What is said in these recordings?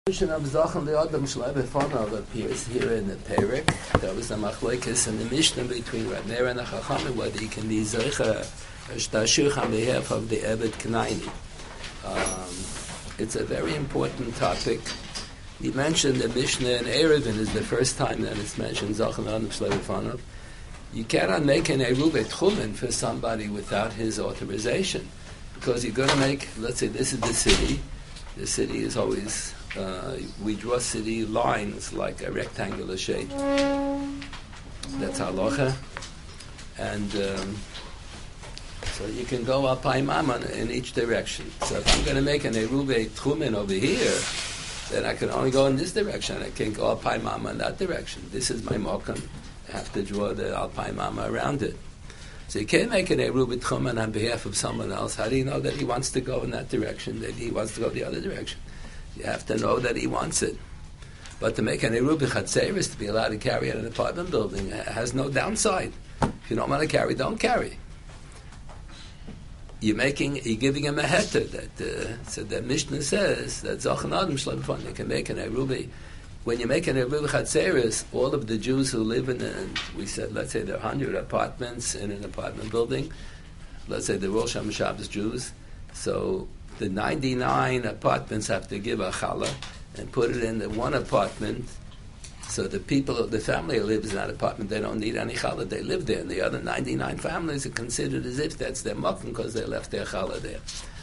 Mention of Zachan Le'adam Shlev Efanov appears here in the Perek. There was a machlokes in the Mishnah between Rab Meir and the Chachamim whether he can be Zeicha Shtashich on behalf of the Eved Knaini. It's a very important topic. He mentioned the Mishnah in Erevin is the first time that it's mentioned Zachan Le'adam Shlev Efanov. You cannot make an Eruv Tchumen for somebody without his authorization, because you're going to make, let's say this is the city. The city is always, we draw city lines like a rectangular shape. That's halacha. And so you can go up Paimam in each direction. So if I'm going to make an Eruvei Tchumen over here, then I can only go in this direction. I can't go up Paimam in that direction. This is my Mokum. I have to draw the Alpai Mama around it. So you can't make an Eruv Tchumen on behalf of someone else. How do you know that he wants to go in that direction, that he wants to go the other direction? You have to know that he wants it. But to make an Eruv Chatzeris, to be allowed to carry in an apartment building, has no downside. If you don't want to carry, don't carry. You're giving him a heter. So the Mishnah says that Zachan Adam Shlev you can make an Eruv. When you make an Eruv Chatzeris, all of the Jews who live in, we said, let's say there are 100 apartments in an apartment building. Let's say they're all Shem Shabbos Jews. So the 99 apartments have to give a challah and put it in the one apartment. So the family who lives in that apartment, they don't need any challah. They live there. And the other 99 families are considered as if that's their makom because they left their challah there.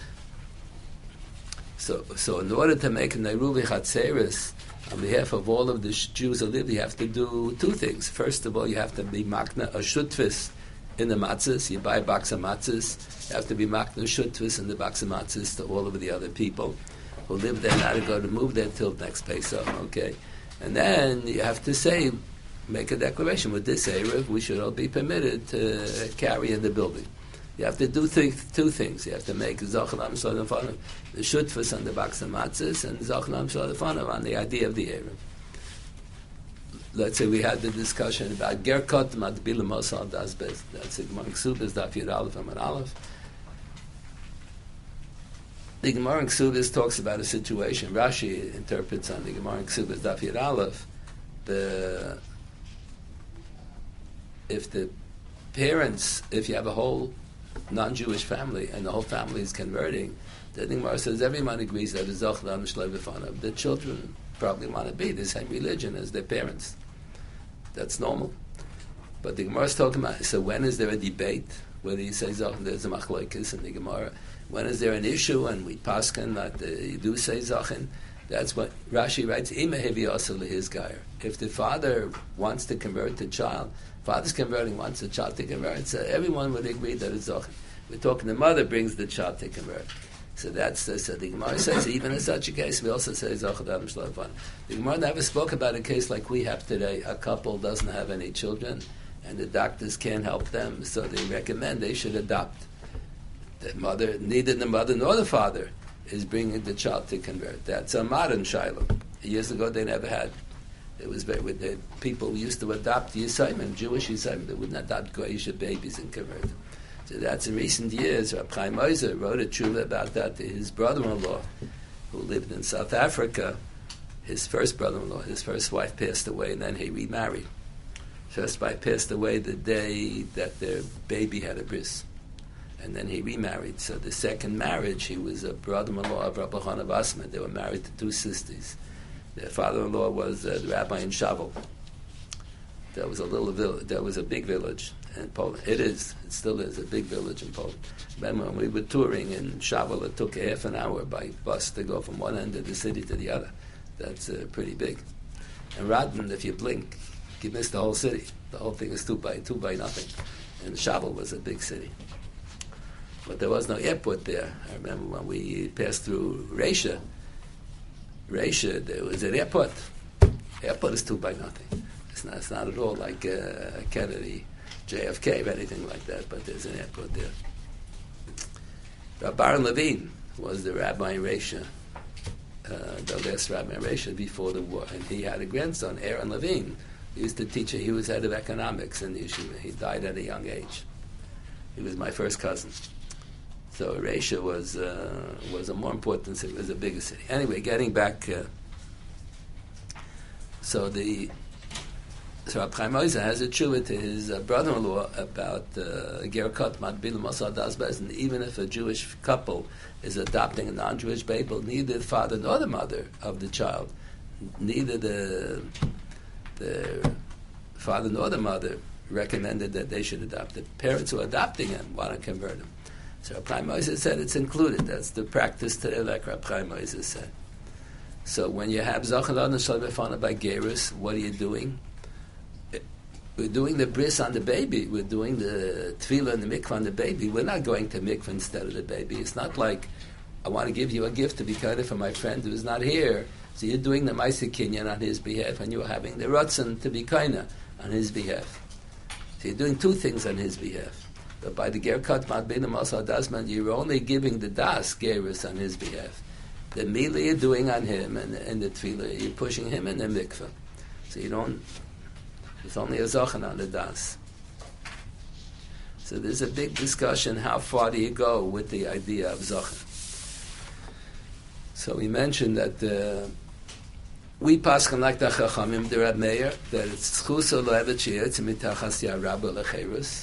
So in order to make an Eruv Chatzeris, on behalf of all of the Jews who live, you have to do two things. First of all, you have to be makna a shutfis in the matzahs. You buy a box of matzahs. You have to be makna a shutfis in the box of matzahs to all of the other people who live there, not to move there till next Pesach. Okay, and then you have to make a declaration with this Erev, we should all be permitted to carry in the building. You have to do two things. You have to make Zachan Am Shlev Efanov, the shutfus on the box of matzahs, and Zachan Am Shlev Efanov on the idea of the Erev. Let's say we had the discussion about Gerkot Matbil Mosal Dasbez. That's the Gemara in Ksubas Daf Yud Aleph Amud Aleph. The Gemara in Ksubas talks about a situation. Rashi interprets on the Gemara in Ksubas Daf Yud Aleph if the parents, if you have a whole non-Jewish family and the whole family is converting, the Gemara says everyone agrees that it's Zachan Adam Shlev Efanov. The children probably want to be the same religion as their parents. That's normal. But the Gemara is talking about, so when is there a debate whether you say Zachan, there's a machlokes in the Gemara, when is there an issue and we paskin that you do say Zachan? That's what Rashi writes, if the father wants to convert the child, father's converting, wants the child to convert, so everyone would agree that it's Zachan. We're talking the mother brings the child to convert. So that's so the Gemara says, even in such a case, we also say Zachan Adam Shlev Efanov. The Gemara never spoke about a case like we have today. A couple doesn't have any children, and the doctors can't help them, so they recommend they should adopt. The mother, neither the mother nor the father is bringing the child to convert. That's a modern shiloh. Years ago, they never had. It was with the people who used to adopt Yisayim, Jewish Yisayim. They wouldn't adopt Goyish babies and convert them. So that's in recent years. Rab Chaim Ozer wrote a tshuva about that to his brother-in-law, who lived in South Africa. His first brother-in-law, his first wife passed away, and then he remarried. First wife passed away the day that their baby had a bris. And then he remarried. So the second marriage, he was a brother-in-law of Rabbi Chana Vassman. They were married to two sisters. Their father-in-law was the rabbi in Shavel. There was a little village. There was a big village in Poland. It still is a big village in Poland. Remember when we were touring in Shavel, it took half an hour by bus to go from one end of the city to the other. That's pretty big. And Radin, if you blink, you miss the whole city. The whole thing is two by nothing. And Shavel was a big city. But there was no airport there. I remember when we passed through Reisha, there was an airport. Airport is two by nothing. It's not at all like Kennedy, JFK, or anything like that, but there's an airport there. Rabbi Aaron Levine was the rabbi in Reisha, the last rabbi in Reisha before the war, and he had a grandson, Aaron Levine. He used to teach, he was head of economics in the yeshiva. He died at a young age. He was my first cousin. So Reisha was a more important city, it was a bigger city. Anyway, getting back So Rab Chaim Oizer has a tshuva to his brother-in-law about ger kot matbil masad dasbez, and even if a Jewish couple is adopting a non-Jewish baby, neither the father nor the mother of the child, neither the father nor the mother recommended that they should adopt. The parents who are adopting him want to convert him. So Rab Chaim Oizer said it's included. That's the practice today, like Rab Chaim Oizer said. So when you have Zachalad and Shalom Befana by Gerus, what are you doing? We're doing the bris on the baby. We're doing the tefillah and the mikvah on the baby. We're not going to mikvah instead of the baby. It's not like I want to give you a gift to be kind of for my friend who's not here. So you're doing the Maaseh Kinyan on his behalf, and you're having the Ratzon to be kind on his behalf. So you're doing two things on his behalf. But by the ger kot matbin masal dasman, you're only giving the das gerus on his behalf. The milah you're doing on him, and the tefillah you're pushing him in the mikvah. So you don't. It's only a zachan on the das. So there's a big discussion, how far do you go with the idea of zachan? So we mentioned that we paskin like the Chachamim, the Rab Meir, that it's chusa le'evet she'yetz mitachas yarabah lecherus.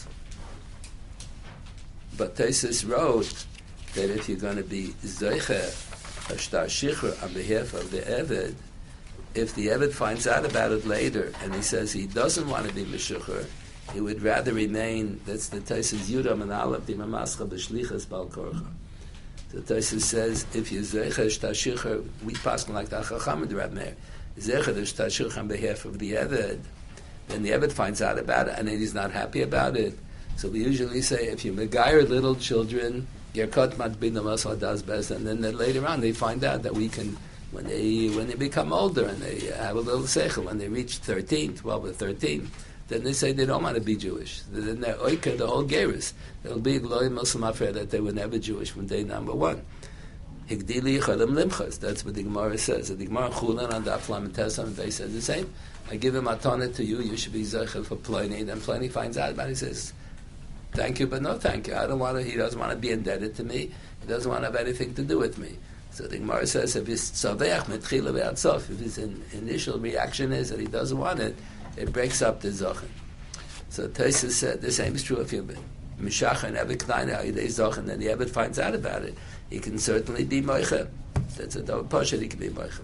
But Taisus wrote that if you're going to be zeicher a shtar shichur on behalf of the Eved, if the Eved finds out about it later and he says he doesn't want to be Meshucher, he would rather remain, that's the Taisus Yudam and Aleph, the Mamascha B'Shlichas Bal Korcha. The Taisus says, if you Zeicher Shtashircher, we pass like the Chacham and the Rab Meir, Zeicher Shtashircher on behalf of the Eved, then the Eved finds out about it and then he's not happy about it. So we usually say, if you Megayer little children, Yerkot Matbin Masal Das Best, and then later on they find out that we can, when they become older and they have a little seichel, when they reach 13, 12 or 13, then they say they don't want to be Jewish. Then they're oika, the whole gerus. It'll be a glory Muslim affair that they were never Jewish from day number one. Higdili chalim limchas. That's what the Gemara says. The Gemara Chulan on Daf Lamed Tesam, they said the same. I give him atana to you. You should be zeichel for Pliny. Then Pliny finds out about it. He says, "Thank you, but no thank you. I don't want to." He doesn't want to be indebted to me. He doesn't want to have anything to do with me. So the Gemara says, if his tzavech metchila ve'atzof, if his initial reaction is that he doesn't want it, it breaks up the zachin. So Taisus said the same is true if you're mishach and Eved Knaina Ayidei zachin, and the Eved finds out about it, he can certainly be moicha. That's a double pasha, he can be moicha.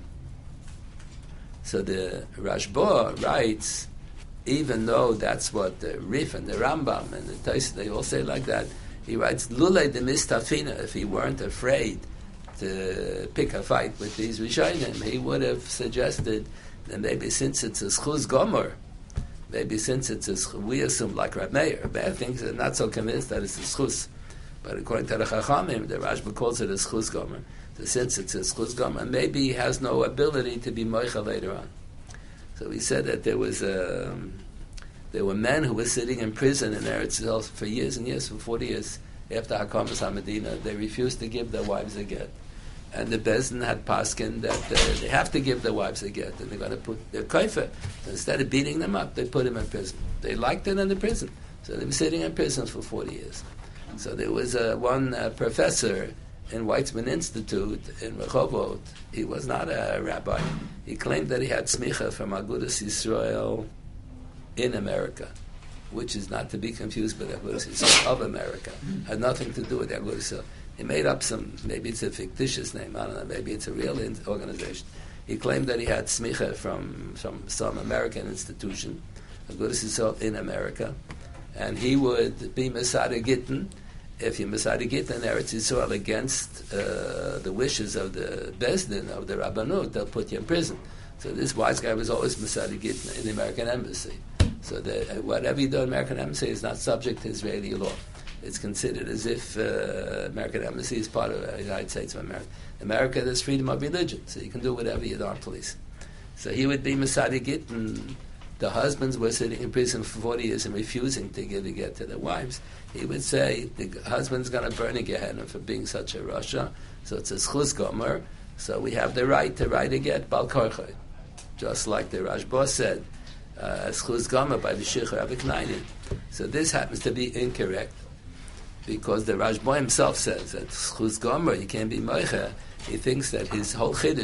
So the Rashba writes, even though that's what the Rif and the Rambam and the Taisus, they all say like that, he writes, Lulei de mistafina, if he weren't afraid to pick a fight with these Rishonim, he would have suggested that maybe since it's a schuz gomer, maybe since it's a we assume like Rab Meir. Rab Meir thinks they're not so convinced that it's a schuz. But according to the Chachamim, the Rashba calls it a schuz gomer. So since it's a schuz gomer, maybe he has no ability to be moicha later on. So he said that there were men who were sitting in prison in Eretz Yisrael for years and years, for 40 years, after Hakamas HaMedina. They refused to give their wives a get. And the Bezdin had paskin that they have to give their wives a get, and they're going to put their kaifa. So instead of beating them up, they put them in prison. They liked it in the prison, so they were sitting in prison for 40 years. So there was one professor in Weizmann Institute in Rehovot. He was not a rabbi. He claimed that he had smicha from Agudas Yisrael in America, which is not to be confused with Agudas Yisrael of America. Had nothing to do with Agudas Yisrael. He made up some, maybe it's a fictitious name, I don't know, maybe it's a real organization. He claimed that he had smicha from some American institution, Agudas Yisrael in America, and he would be Masada Gittin. If you Masada Gittin in Eretz Yisrael against the wishes of the Bezdin, of the Rabbanut, they'll put you in prison. So this wise guy was always Masada Gittin in the American embassy. So whatever you do in the American embassy is not subject to Israeli law. It's considered as if American embassy is part of the United States of America. America, there's freedom of religion, so you can do whatever you want, please. So he would be Masada Gittin. The husbands were sitting in prison for 40 years and refusing to give a get to their wives. He would say, the husband's going to burn a Gehenna for being such a Rasha, so it's a schuz gomer, so we have the right to write a get, bal korchay. Just like the Rashba said, schuz gomer by the Shichur Aviknaini. So this happens to be incorrect, because the Rashba himself says that schuz gomer, you can't be moicha. He thinks that his whole chiddush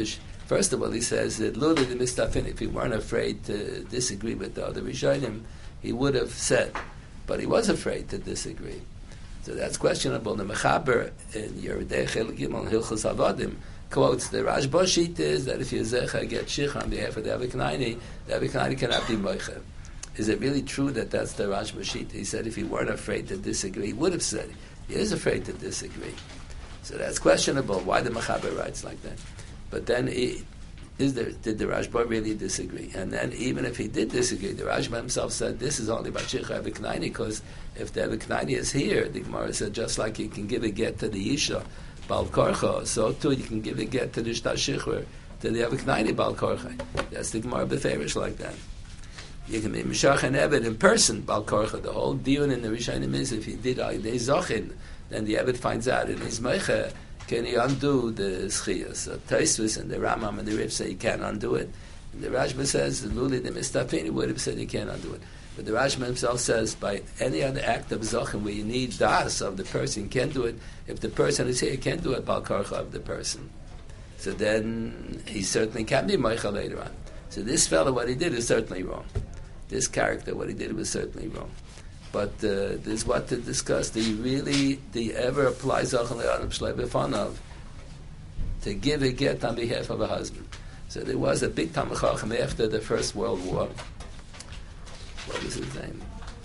First of all, he says that Luli the Mistafin, if he weren't afraid to disagree with the other Rishonim, he would have said, but he was afraid to disagree. So that's questionable. The Mechaber in Yeridei Chelik Gimel Hilchos Avadim quotes the Rashba sheet is that if Yezecha get Shich on behalf of the Aviknaini cannot be Moichev. Is it really true that that's the Rashba sheet? He said if he weren't afraid to disagree, he would have said he is afraid to disagree. So that's questionable. Why the Mechaber writes like that? But then, did the Rashba really disagree? And then, even if he did disagree, the Rashba himself said this is only by Shicha Aviknaini, because if the Aviknaini is here, the Gemara said just like you can give a get to the Isha Bal Korcha, so too you can give a get to the Shtar Shichur, to the Aviknaini Bal Korcha. That's the Gemara Beferish like that. You can be Meshach and Eved in person Bal Korcha. The whole deal in the Rishonim is if he did Aydei Zochin, then the Eved finds out in his Meicha, can he undo the Schiyah? So Tosfos and the Rambam and the Rif say he can't undo it. And the Rashba says, the Luli the Mistafin, he would have said he can't undo it. But the Rashba himself says, by any other act of Zochim where you need das of the person, you can't do it. If the person is here, you can't do it Bal Karcha of the person. So then he certainly can be Meichel later on. So this fellow, what he did is certainly wrong. This character, what he did was certainly wrong. But there's what to discuss. Do you ever apply Zochim Le'adam Shlei B'fanav to give a get on behalf of a husband? So there was a big Talmid Chacham after the First World War. What was his name?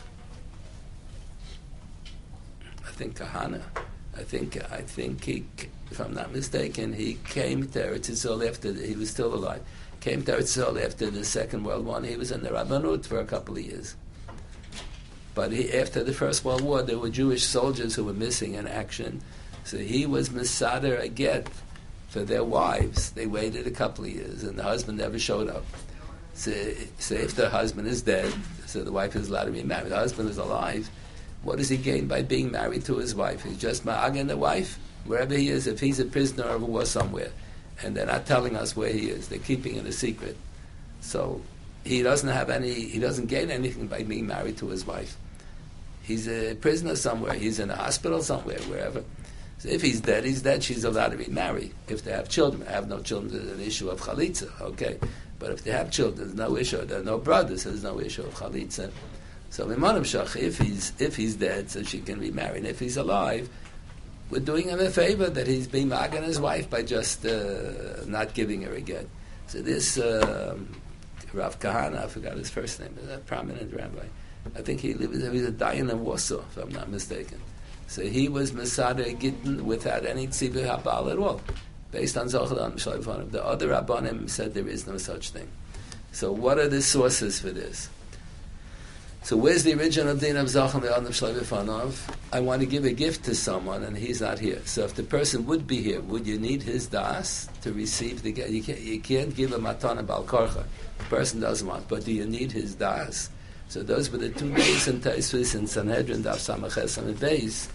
I think Kahana. I think he, if I'm not mistaken, he came to Eretz Yisrael after he was still alive. Came to Eretz Yisrael after the Second World War. And he was in the Rabbanut for a couple of years. But after the First World War, there were Jewish soldiers who were missing in action. So he was Mesader a get for their wives. They waited a couple of years, and the husband never showed up. So if the husband is dead, so the wife is allowed to be married. The husband is alive. What does he gain by being married to his wife? He's just ma'agen the wife, wherever he is. If he's a prisoner of war somewhere, and they're not telling us where he is, they're keeping it a secret. So he doesn't gain anything by being married to his wife. He's a prisoner somewhere. He's in a hospital somewhere, wherever. So if he's dead, he's dead. She's allowed to be married. If they have children, have no children, there's an issue of chalitza. Okay, but if they have children, there's no issue. There are no brothers, there's no issue of chalitza. So Mimanim Shach, if he's dead, so she can be married. If he's alive, we're doing him a favor that he's being magan his wife by just not giving her a get. So this Rav Kahana, I forgot his first name, is a prominent rabbi. I think he was a Dayan in Warsaw, if I'm not mistaken. So he was Mesader Gittin without any tzivur habal at all, based on Zochel Le'adam Shlei B'fanav. The other Rabbanim said there is no such thing. So what are the sources for this? So where's the original din of Zochel Le'adam Shlei B'fanav? I want to give a gift to someone and he's not here. So if the person would be here, would you need his das to receive the gift? You can't give a matana bal karcha. The person doesn't want, but do you need his das? So those were the 2 days in Tosfos and Sanhedrin, Daf Samach and Beis.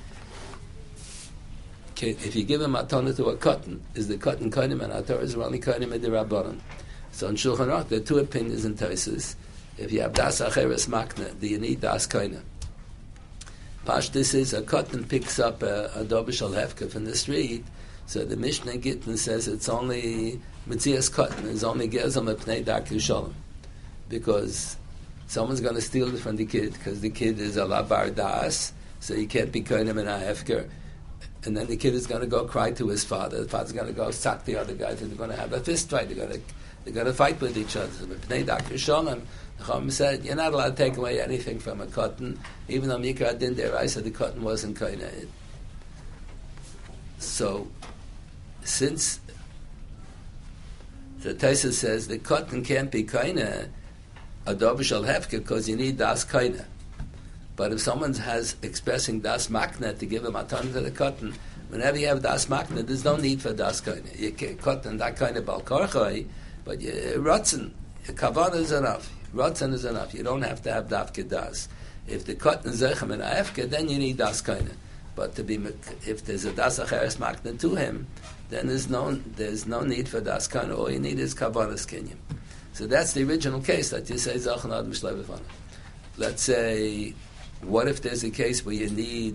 If you give a matana to a cotton, is the cotton konim and Torah is only konim and the Rabbanon? So in Shulchan Aruch, there are 2 opinions in Tosfos. If you have das acheres makna, do you need das koina? Pashtus is a cotton picks up a dobishal hefka from the street. So the Mishnah Gittin says it's only mitzias cotton. It's only gezam epnei darkei shalom, because someone's going to steal it from the kid because the kid is a labar das, so he can't be koinem and a hefker. And then the kid is going to go cry to his father. The father's going to go sack the other guys, and they're going to have a fist fight. They're going to fight with each other. B'nei darkei shalom, the Chacham said you're not allowed to take away anything from a cotton, even though Mikra din deraisa the cotton wasn't koine. So since the Tosfos says the cotton can't be koine, a dobishal hefker, because you need das koine. But if someone has expressing das makna to give a matan to the cotton, whenever you have das makna, there's no need for das koine. You can cotton that kind of bal korchoi, but rotzen, kavan is enough. Rotzen is enough. You don't have to have dafke das. If the cotton is zechem and afke, then you need das koine. But if there's a das acheres makna to him, then there's no need for das koine. All you need is kavanas kinyim. So that's the original case that you say Zochel Le'adam Shlei B'fanav. Let's say, what if there's a case where you need,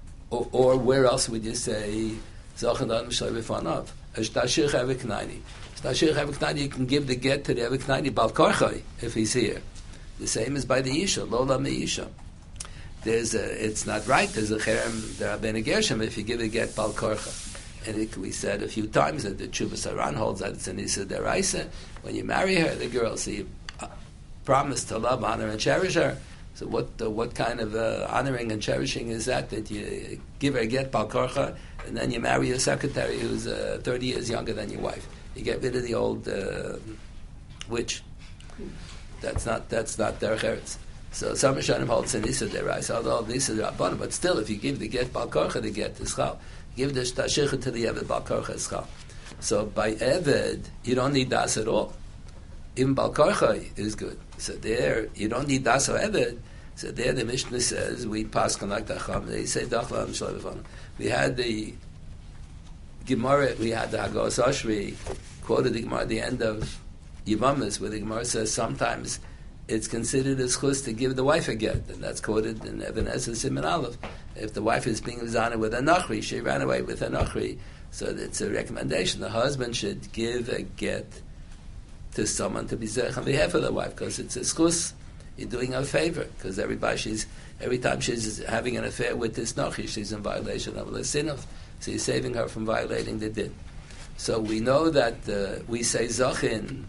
or where else would you say Zochel Le'adam Shlei B'fanav? You can give the get to the Eviknani Bal Korchai if he's here. The same as by the Isha, Lola Meisha. It's not right. There's a cherem, there are ben gershom if you give a get Bal Korcha. And we said a few times that the Chuvas Aran holds that it's an Issa Deraisa. When you marry her, the girl, so you promise to love, honor, and cherish her. So what kind of honoring and cherishing is that you give her a get Bal Korcha, and then you marry a secretary who's 30 years younger than your wife? You get rid of the old witch. That's not Derech Eretz. So some Rishonim holds an Issa Deraisa, although this is Rabbanan, but still, if you give the get Bal Korcha, the get is Chal. Give the Tashicha to the Eved Bal Korcha is Chal. So by Eved, you don't need Das at all. Even Bal Korcha is good. So there, you don't need Das or Eved. So there the Mishnah says, we pass like the Chacham, they say, Dachla Shloivafana. We had the Gemara, we had the Hagos Oshri, quoted the Gemara at the end of Yevamos, where the Gemara says sometimes it's considered a schus to give the wife a get, and that's quoted in Even Ezer Siman Aleph. If the wife is being zana with a nachri, she ran away with a nachri, so it's a recommendation. The husband should give a get to someone to be zech on behalf of the wife, because it's a schus. You're doing her a favor, because every time she's having an affair with this nachri, she's in violation of the sinov. So you're saving her from violating the din. So we know that we say zachin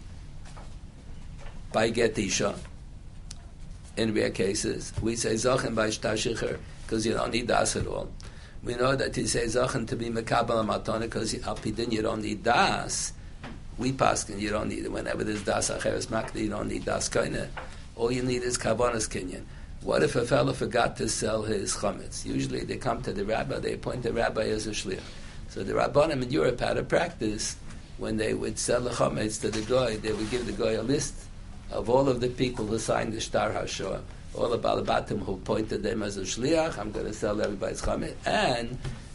by get isha. In rare cases, we say zachin by shtashicher, because you don't need das at all. We know that you say zachin to be mekabel matana, because al pidin you don't need das. We paskin you don't need it. Whenever there's das acheres makna, you don't need das kaina. All you need is kavanas kinyan. What if a fellow forgot to sell his chametz? Usually they come to the rabbi, they appoint the rabbi as a shliach. So the rabbanim in Europe had a practice when they would sell the chametz to the goy, they would give the goy a list of all of the people who signed the Shtar HaShoah, all the Balabatim who appointed them as a shliach. I'm going to sell everybody's chametz. And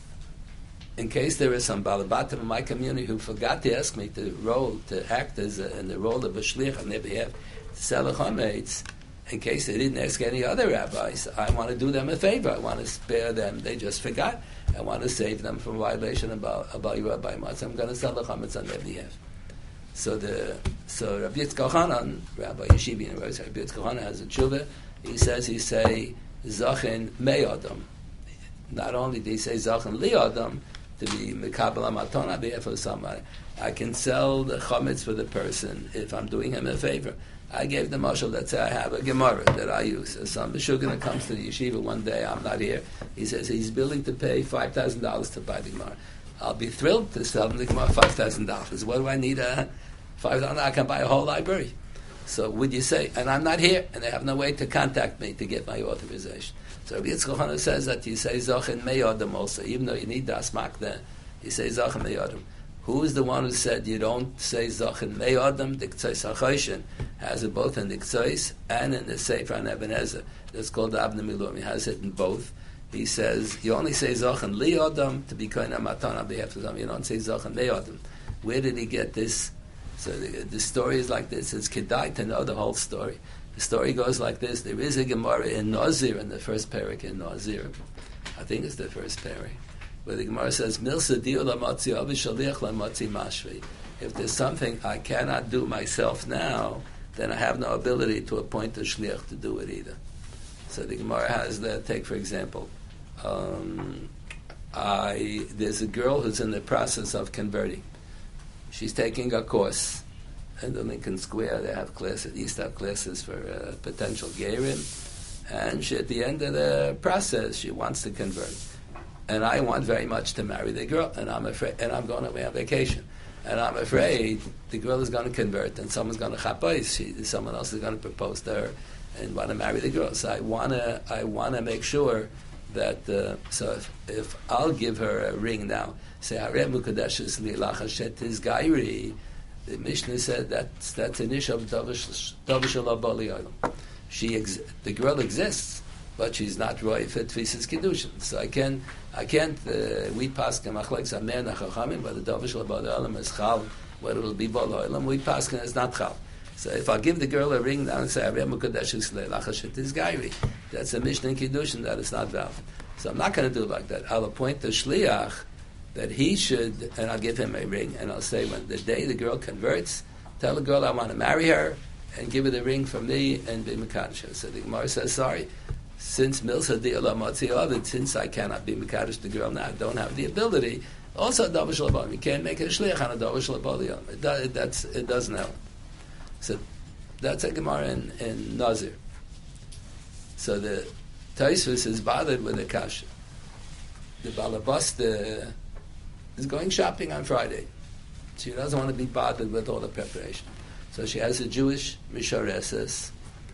in case there is some Balabatim in my community who forgot to ask me to act as in the role of a shliach on their behalf to sell a chametz, in case they didn't ask any other rabbis, I want to do them a favor. I want to spare them. They just forgot. I want to save them from violation about Rabbi Matz. I'm going to sell the chametz on their behalf. So Rabbi Yitzchak Hanan, Rabbi Yeshiva University, Rabbi Yitzchak Hanan has a tshuva. He say zachin me'adam. Not only do he say zachin li'adam, to be mekabel amaton on behalf of somebody, I can sell the chametz for the person if I'm doing him a favor. I gave the mashal, let's say I have a Gemara that I use. Some Meshuggah comes to the yeshiva one day, I'm not here. He says he's willing to pay $5,000 to buy the Gemara. I'll be thrilled to sell him the Gemara $5,000. What do I need $5,000? I can buy a whole library. So would you say, and I'm not here, and they have no way to contact me to get my authorization. So Rabbi Yitzchak Hanan says that you say Zachin Me'adam also, even though you need Das Makna, you say Zachin Me'adam. Who is the one who said you don't say Zachin Me'adam? The Ktsois HaChoshen has it both in the Ktsois and in the Sefer on Eben Ezer. That's called the Abna Miluim. He has it in both. He says you only say Zachin Li'adam to be Kohen Matan on behalf of them. You don't say Zachin Me'adam. Where did he get this? So the story is like this. It's kedai to know the whole story. The story goes like this. There is a Gemara in Nazir, in the first parak in Nazir. I think it's the first parak, where the Gemara says, Milsa diu lamatzi avi shaliach lamatzi mashvi. If there's something I cannot do myself now, then I have no ability to appoint a shliach to do it either. So the Gemara has that. Take, for example, there's a girl who's in the process of converting. She's taking a course in the Lincoln Square. They have classes, they used to have classes for potential gerim. And at the end of the process, she wants to convert. And I want very much to marry the girl, and I'm afraid, and I'm going away on vacation. And I'm afraid the girl is going to convert, and someone's going to chapais. Someone else is going to propose to her and want to marry the girl. So I want to make sure that. So if I'll give her a ring now, say Harei Mukadeshes Lilach Hashet Gairi, the Mishnah said that's an issue of Davish Bali Olam. The girl exists, but she's not roy for Tvisas Kiddushin. So I can't. We paskin machlek zamer nachachamim, but the Davish Bali Olam is chal. What it'll be Bali Olam, we paskin is not chal. So if I give the girl a ring now and say Harei Mukadeshes Lilach Hashet Gairi, that's a Mishnah in Kiddushin that is not valid. So I'm not going to do it like that. I'll appoint the shliach that he should, and I'll give him a ring, and I'll say, when the day the girl converts, tell the girl I want to marry her, and give her the ring from me, and be Mekadosh her. So the Gemara says, sorry, since Milsa Di'ala Matzi Ovid, since I cannot be Mekadosh the girl now, I don't have the ability, also a Davish Labalim. You can't make a Shliach on a Davish Labalim. It doesn't help. So that's a Gemara in Nazir. So the Taisvus is bothered with the Kasha. The Balabasta is going shopping on Friday. She doesn't want to be bothered with all the preparation. So she has a Jewish Mishareses,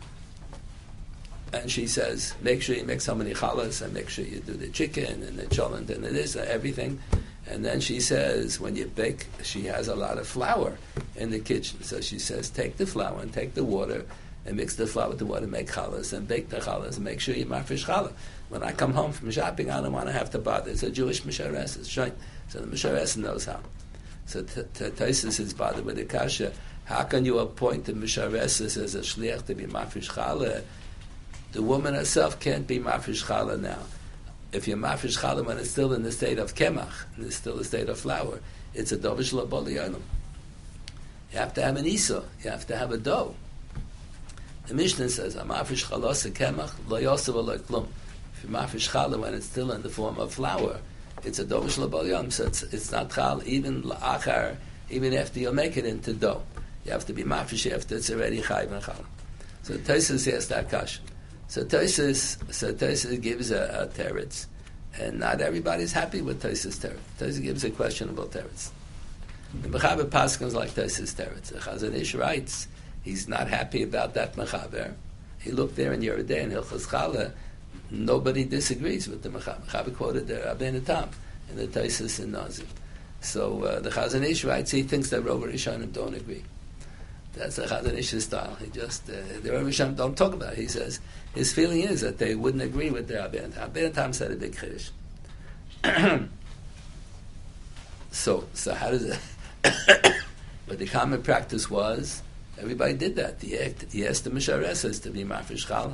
and she says, make sure you make so many challahs, and make sure you do the chicken, and the cholent, and this, and everything. And then she says, when you bake, she has a lot of flour in the kitchen. So she says, take the flour and take the water, and mix the flour with the water, make challahs, and bake the challahs, and make sure you mafresh challah. When I come home from shopping, I don't want to have to bother. It's a Jewish Mishareses. So the Mishareses knows how. So Taisus is bothered with the kasha. How can you appoint the Mishareses as a shliach to be mafresh challah? The woman herself can't be mafresh challah now. If you're mafresh challah when it's still in the state of kemach, and it's still the state of flour, it's a dovish laboliyanum. You have to have an isa. You have to have a dough. The Mishnah says, "Mafresh chalos kemach lo yosav lo klum." If you're mafresh challah when it's still in the form of flour, it's a dovish laboliyanum. So it's not chal even la'achar, even after you make it into dough. You have to be mafresh after it's already chayv and challah. So Tosfos has that kasha. So Tosfos gives a teretz, and not everybody's happy with Tosfos teretz. Tosfos gives a questionable teretz. The Mechaber Paskins like Tosfos teretz. The Chazon Ish writes he's not happy about that Mechaber. He looked there in Yoreh De'ah in Hilchos Challah. Nobody disagrees with the Mechaber. Mechaber quoted the Rabbeinu Tam in the Tosfos in Nazir. So the Chazon Ish writes he thinks that Rov Rishonim don't agree. That's the Chazon Ish's style. He just the Rov Rishonim don't talk about it. He says his feeling is that they wouldn't agree with the Rabbeinu Tam. Rabbeinu Tam said a big chiddush. So how does it? But the common practice was everybody did that. He asked the Mishareses to be mafresh challah.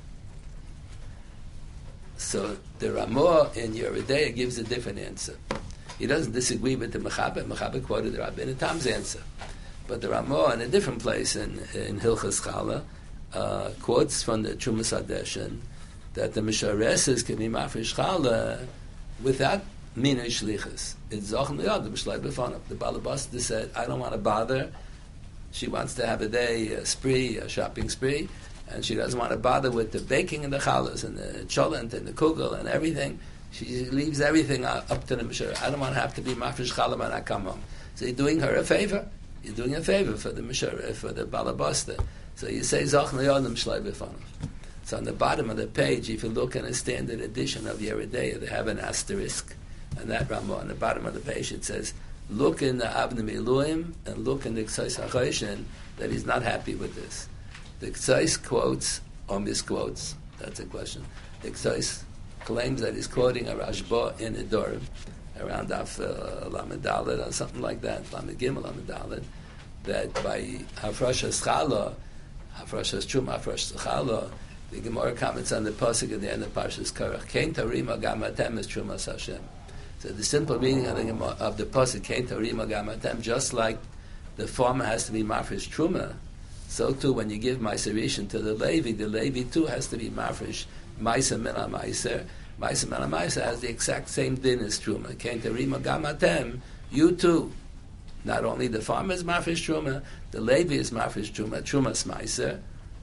So the Ramah in Yoreh De'ah gives a different answer. He doesn't disagree with the Mechaber. Mechaber quoted the Rabbeinu Tam's answer. But the Ramah in a different place in Hilchos Challah quotes from the Trumas Hadeshen that the Mishareses can be mafresh challah without minay shlichus. It's Zochen Liyad, the B'shlei B'fanov. The Balabasta said, I don't want to bother. She wants to have a shopping spree, and she doesn't want to bother with the baking and the challahs and the cholent and the kugel and everything. She leaves everything up to the Mishareses. I don't want to have to be mafresh challah when I come home. So you're doing her a favor. You're doing a favor for the Mishareses, for the Balabasta. So you say Zochen Liyad, the B'shlei B'fanov. So on the bottom of the page, if you look in a standard edition of Yoreh De'ah, they have an asterisk. And that Ramah on the bottom of the page, it says, look in the Avnei Miluim and look in the Ksais HaChoshen that he's not happy with this. The Ksais quotes or misquotes. That's a question. The Ksais claims that he's quoting a Rashba in Edorim around Daf Lamed Daled or something like that, Lamed Gimel Lamed Daled, that by Hafrashas Challah, Hafrashas Truma, Hafrashas Challah, the Gemara comments on the pasuk at the end of Parshas Korach. Kein Tarima Gamatem is Trumas Hashem. So the simple meaning of the pasuk Kein Tarima Gamatem, just like the farmer has to be mafresh truma, so too when you give Meiser Rishon to the Levi too has to be mafresh Meiser Min HaMeiser. Meiser Min HaMeiser has the exact same din as truma. Kein Tarima Gamatem, you too. Not only the farmer is mafresh truma, the Levi is mafresh truma, trumas Meiser.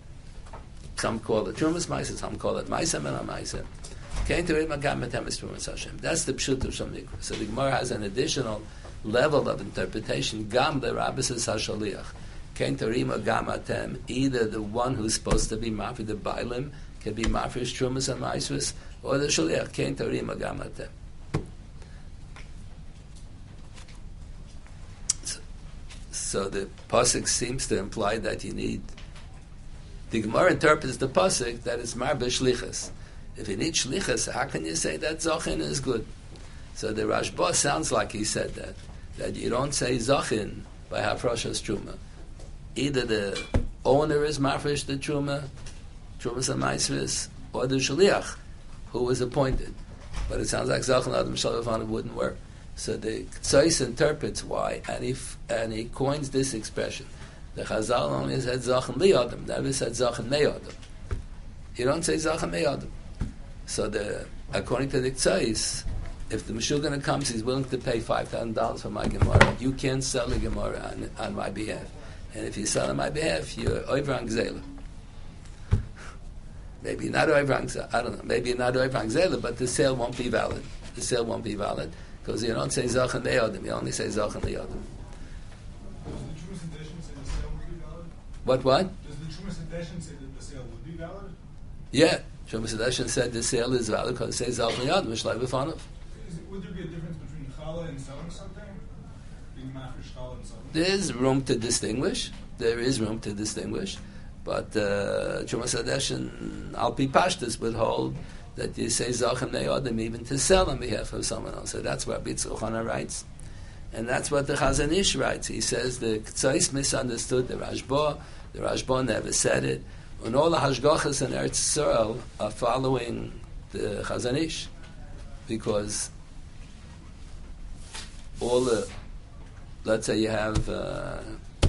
Some call it Trumas Meiser, some call it Meiser Min HaMeiser. Kein Tarima Gamatem is Trumas Hashem. That's the pshut of Shom Nikra. So the Gemara has an additional level of interpretation. Gam the Rabbis is Hashaliach. Kein Tarima Gamatem, either the one who's supposed to be mafresh, the Bailim, can be mafresh Trumas and Meisers, or the Shaliach. Kein Tarima Gamatem. So the pasuk seems to imply that you need. The Gemara interprets the pasuk that it's marbe shlichus. If you need shlichus, how can you say that zachin is good? So the Rashba sounds like he said that you don't say zachin by hafrashas truma. Either the owner is mafresh the trumas and maisris, or the shliach who was appointed. But it sounds like zachin adam shalom wouldn't work. So the Tzais interprets why, and he coins this expression. The Chazal only said Zachen Li Adam, never said Zachen Mei Adam. You don't say Zachen Mei Adam. So according to the Tzais, if the Meshuggah comes, he's willing to pay $5,000 for my Gemara. You can't sell the Gemara on my behalf. And if you sell on my behalf, you're over on Gzela. Maybe not over on Gzela, I don't know. Maybe you're not over on Gzela, but the sale won't be valid. The sale won't be valid because you don't say Zachen Mei Adam, you only say Zachen Li Adam. What? Does the Trumas Hadeshin say that the sale would be valid? Yeah. Trumas Hadeshin said the sale is valid because it says Zachen Li Adam, Mishlai B'fanav. Would there be a difference between Chala and selling something? Being Mafresh Chala and selling? There's room to distinguish. There is room to distinguish. But Trumas Hadeshin, Al Pi Pashtus, would hold that you say Zachen Li Adam even to sell on behalf of someone else. So that's what Bitzur Chana writes. And that's what the Chazon Ish writes. He says the Tzais misunderstood the Rashba. The Rashba never said it. And all the Hashgachas in Eretz Yisrael are following the Chazon Ish. Because all the, let's say you have a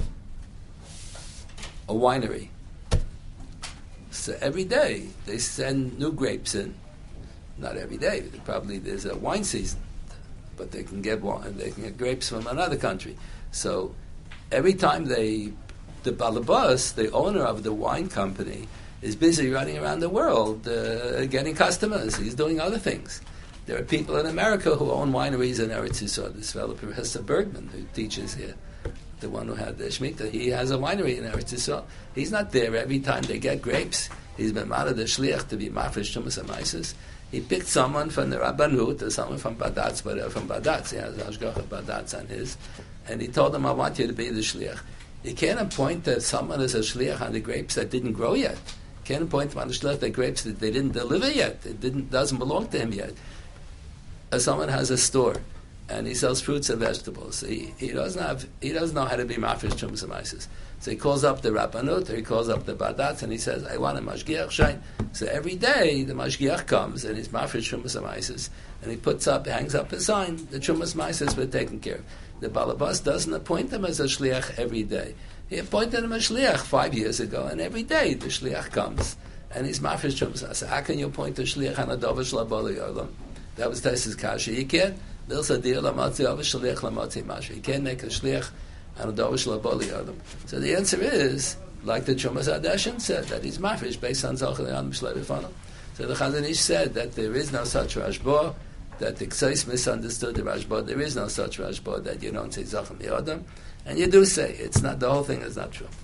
winery. So every day they send new grapes in. Not every day. Probably there's a wine season. But they can get grapes from another country. So every time the balabas, the owner of the wine company, is busy running around the world getting customers. He's doing other things. There are people in America who own wineries in Eretz Yisrael. This fellow, Professor Bergman, who teaches here, the one who had the Shemitah, he has a winery in Eretz Yisrael. He's not there every time they get grapes. He's been mad at the shliach to be mafresh Trumas HaMaisos. He picked someone from the Rabbanut or someone from Badatz, whatever, from Badatz. He has Hashgacha Badatz on his. And he told him, I want you to be the shliach. You can't appoint that someone as a shliach on the grapes that didn't grow yet. You can't appoint him on the shliach the grapes that they didn't deliver yet. It doesn't belong to him yet. As someone has a store and he sells fruits and vegetables. He doesn't know how to be mafresh Trumas HaMaisos. So he calls up the Rabbanut or he calls up the Badatz and he says, I want a mashgiach shine. So every day the mashgiach comes and he's mafresh Trumas HaMaisos and he hangs up a sign. The Trumas HaMaisos were taken care of. The Balabas doesn't appoint him as a shliach every day. He appointed him a shliach 5 years ago, and every day the shliach comes and he's mafresh Trumas HaMaisos. How can you appoint a shliach on a dover shlaboli olam? That was Taisus Kasha. You can't. You can't make a shliach on a dover shlaboli olam. So the answer is, like the Trumas Hadeshin said, that he's mafresh based on Zachen Li Adam Mishlei B'fanav. So the Chazon Ish said that there is no such Rashba, that the Ksais misunderstood the Rashba. There is no such Rashba that you don't say Zachen Li Adam, and you do say it's not. The whole thing is not true.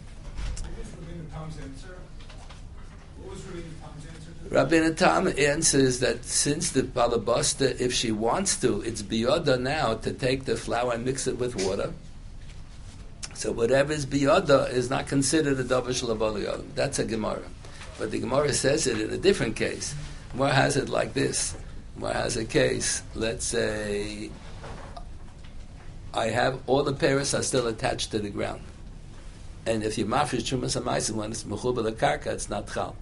Rabbeinu Tam answers that since the balabasta, if she wants to, it's biyada now to take the flour and mix it with water. So whatever is biyada is not considered a davar shel havoli olam. That's a Gemara. But the Gemara says it in a different case. Gemara has it like this. Gemara has a case, let's say, I have all the pears are still attached to the ground. And if you mafresh Trumas HaMaisos, when it's mechuber lekarka, it's not chal.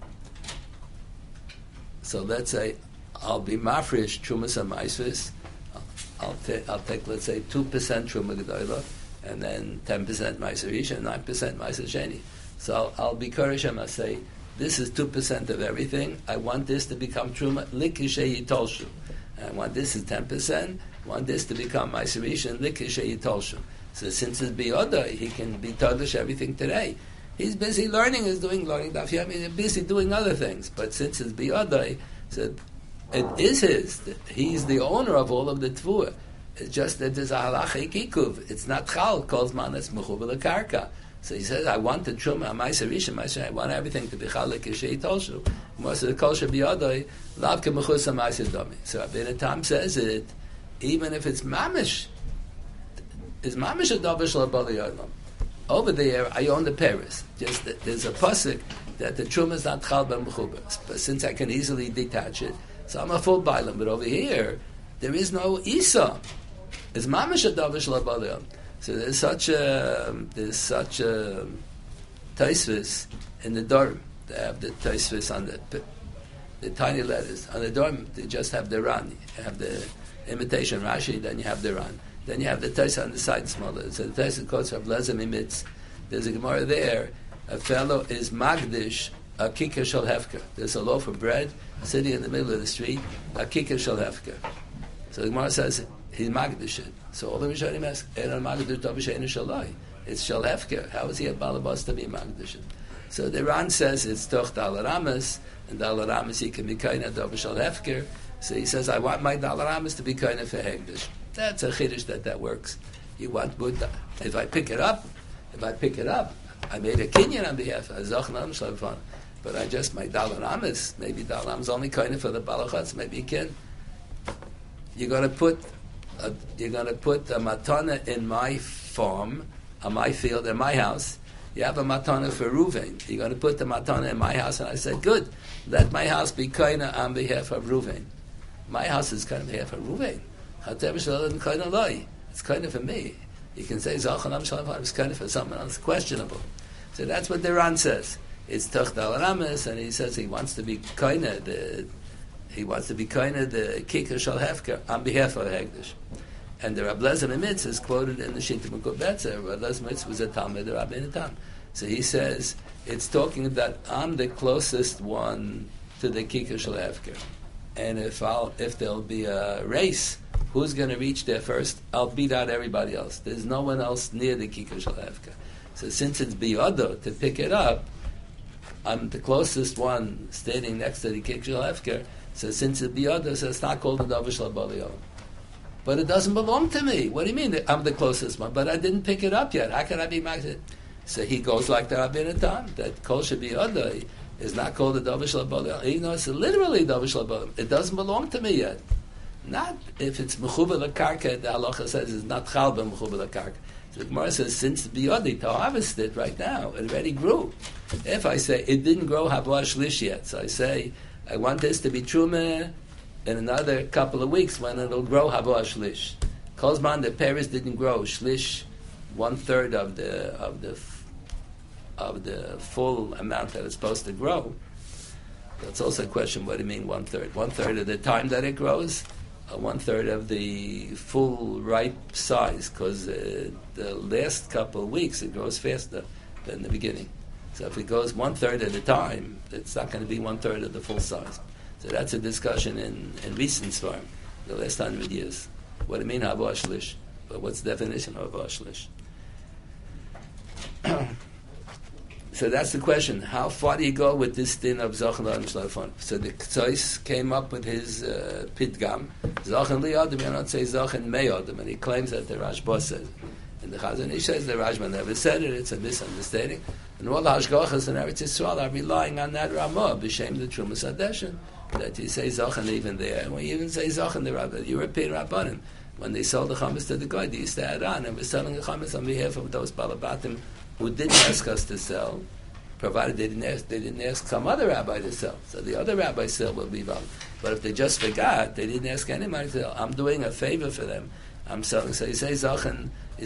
So let's say I'll be mafresh Trumas HaMaisos. I'll take let's say 2% Truma Gedola, and then 10% Ma'aser Rishon, and 9% Ma'aser Sheni. So I'll be Koreshem. I say this is 2% of everything. I want this to become Truma Likishe Yitolshu. And I want this is 10%. I want this to become Ma'aser Rishon Likishe Yitolshu. So since it's Biyodai, he can be Tadish everything today. He's busy learning, he's learning Daf Yomi, he's busy doing other things. But since it's Biyodai, so it is his. He's the owner of all of the Tvua. It's just that there's a halacha ikuv. It's not chal, calls man, it's mechuber lekarka. So he says, I want the truma, ma'aser rishon, I want everything to be chalik yishei tolshu. Most of the kol shebiyadoi, lavke mechusa ma'aser domi. So Rabbeinu Tam says it, even if it's mamish a davar shel habali olam. Over there, I own the Paris. Just there's a pasuk that the truma is not chal ben mechuber. But since I can easily detach it, so I'm a full bailam. But over here, there is no isa. It's mamish a davar shel habali olam. So there's such a taisvis in the dorm. They have the taisvis on the tiny letters on the dorm. They just have the ran. They have the imitation Rashi, then you have the Ran. Then you have the Taisa on the side smaller. So the Taisa quotes Rav Lezer Mimitz. There's a Gemara there. A fellow is Magdish, a kikar shel hefker. There's a loaf of bread sitting in the middle of the street, a kikar shel hefker. So the Gemara says, he's Magdish it. So all the Rishonim ask, it's shel hefker. How is he a balabas to be Magdish it? So the Ran says it's toch dalaramas, and dalaramas he can be kind of dov shel hefker. So he says, I want my dalaramas to be kind of for hegdish. That's a chiddush that works. You want Buddha. If I pick it up, I made a kinyan on behalf of Zachnam Shlavfan. But I just, my dalaramas, maybe dalaramas only kind of for the balachats, maybe you can. You're going to put a matana in my farm, on my field, in my house. You have a matana for Ruvain. You're going to put the matana in my house, and I said, good, let my house be kind of on behalf of Ruvain. My house is kind of on behalf of Ruvain. It's kind of for me. You can say Zachanam Shalom is kind of for someone else. Questionable. So that's what the Ran says. It's Toch Dal Rames, and he says he wants to be kind of the Kikar Shal Hefker on behalf of Hegdish. And the Rab Lezer Mimitz is quoted in the Shita Mekut Betzer. Rab Lezer Mimitz was a Talmud of Rabbi Natan. So he says it's talking that I'm the closest one to the Kikar Shal Hefker. And if there'll be a race, who's going to reach there first? I'll beat out everybody else. There's no one else near the Kikar Shel Hefker. So since it's biyado to pick it up, I'm the closest one standing next to the Kikar Shel Hefker. So since it's biyado, so it's not called the Davar Shel Baliyom. But it doesn't belong to me. What do you mean? I'm the closest one, but I didn't pick it up yet. How can I be magnet? So he goes like the Rabbi Natan, that kol shebiyado is not called the Davar Shel Baliyom. He knows it's literally Davar Shel Baliyom. It doesn't belong to me yet. Not if it's mechuber l'karka, the halacha says it's not chalba mechuber l'karka. So the Gemara says, since biyodi to harvest it right now, it already grew. If I say it didn't grow haba shlish yet, so I say I want this to be truma in another couple of weeks when it'll grow haba shlish. Kozman the pears didn't grow shlish, 1/3 of the full amount that it's supposed to grow. That's also a question. What do you mean 1/3? 1/3 of the time that it grows. 1/3 of the full ripe size, because the last couple of weeks it grows faster than the beginning. So if it goes 1/3 of the time, it's not going to be 1/3 of the full size. So that's a discussion in recent farm, the last 100 years. What do you mean haba shlish? But what's the definition of haba shlish? So that's the question. How far do you go with this din of Zachan Adam Shlafon? So the Ktsois came up with his Pidgam. Zachan Li Adam, you don't say Zachan Mei Adam, and he claims that the Rashba said. And the Chazon Ish says the Rashba never said it, it's a misunderstanding. And all the Hashgachas in Eretz Yisrael are relying on that Ramah, b'shem the Trumas Hadeshin, that you say Zachan even there. And when you even say Zachan, the European Rabbanim, when they sold the Chametz to the guy, they used to add on, and we're selling the Chametz on behalf of those Balabatim who didn't ask us to sell, provided they didn't ask some other rabbi to sell. So the other rabbi sell will be valid. But if they just forgot, they didn't ask anybody to sell. I'm doing a favor for them. I'm selling. So you say Zachan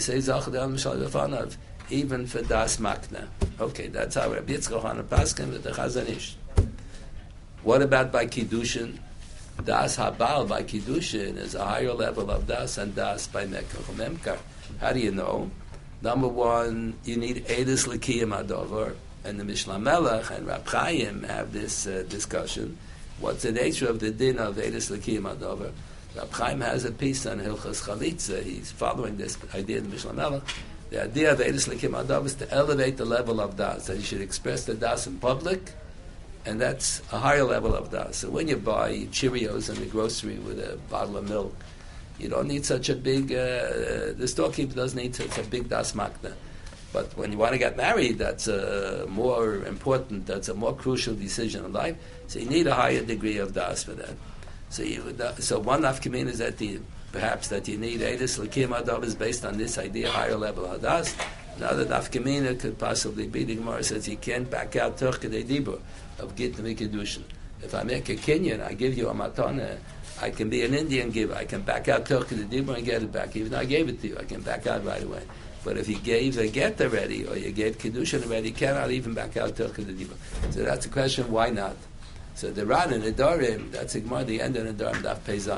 even for Das Makna. Okay, that's how Rabbi Yitzchak Hana Paskin with the Chazon Ish. What about by Kiddushin? Das Habal by Kiddushin is a higher level of Das and Das by Memkar. How do you know? Number one, you need Eidus L'Kiyam Adover, and the Mishnah Melech and Rab Chaim have this discussion. What's the nature of the din of Eidus L'Kiyam Adover? Rab Chaim has a piece on Hilchas Chalitza. He's following this idea in the Mishnah Melech. The idea of Eidus L'Kiyam Adover is to elevate the level of Das, that you should express the Das in public, and that's a higher level of Das. So when you buy Cheerios in the grocery with a bottle of milk, you don't need such a big, the storekeeper doesn't need such a big Das Makna. But when you want to get married, that's more important, that's a more crucial decision in life. So you need a higher degree of Das for that. So one nafkamin is that perhaps that you need Eidus L'Kiyam Adover is based on this idea, higher level of Das. Another nafkamina could possibly be, the Gemara says you can't back out Toch Kedei Dibur of Git Mikidushin. If I make a Kenyan, I give you a matana, I can be an Indian giver. I can back out Toch Kedei Dibur and get it back. Even though I gave it to you, I can back out right away. But if you gave a get already, or you gave Kiddushin already, you cannot even back out Toch Kedei Dibur. So that's the question, why not? So the Ran and the Dorim, that's the Gemara, the end of the Dorim, Daf Pei Zayin.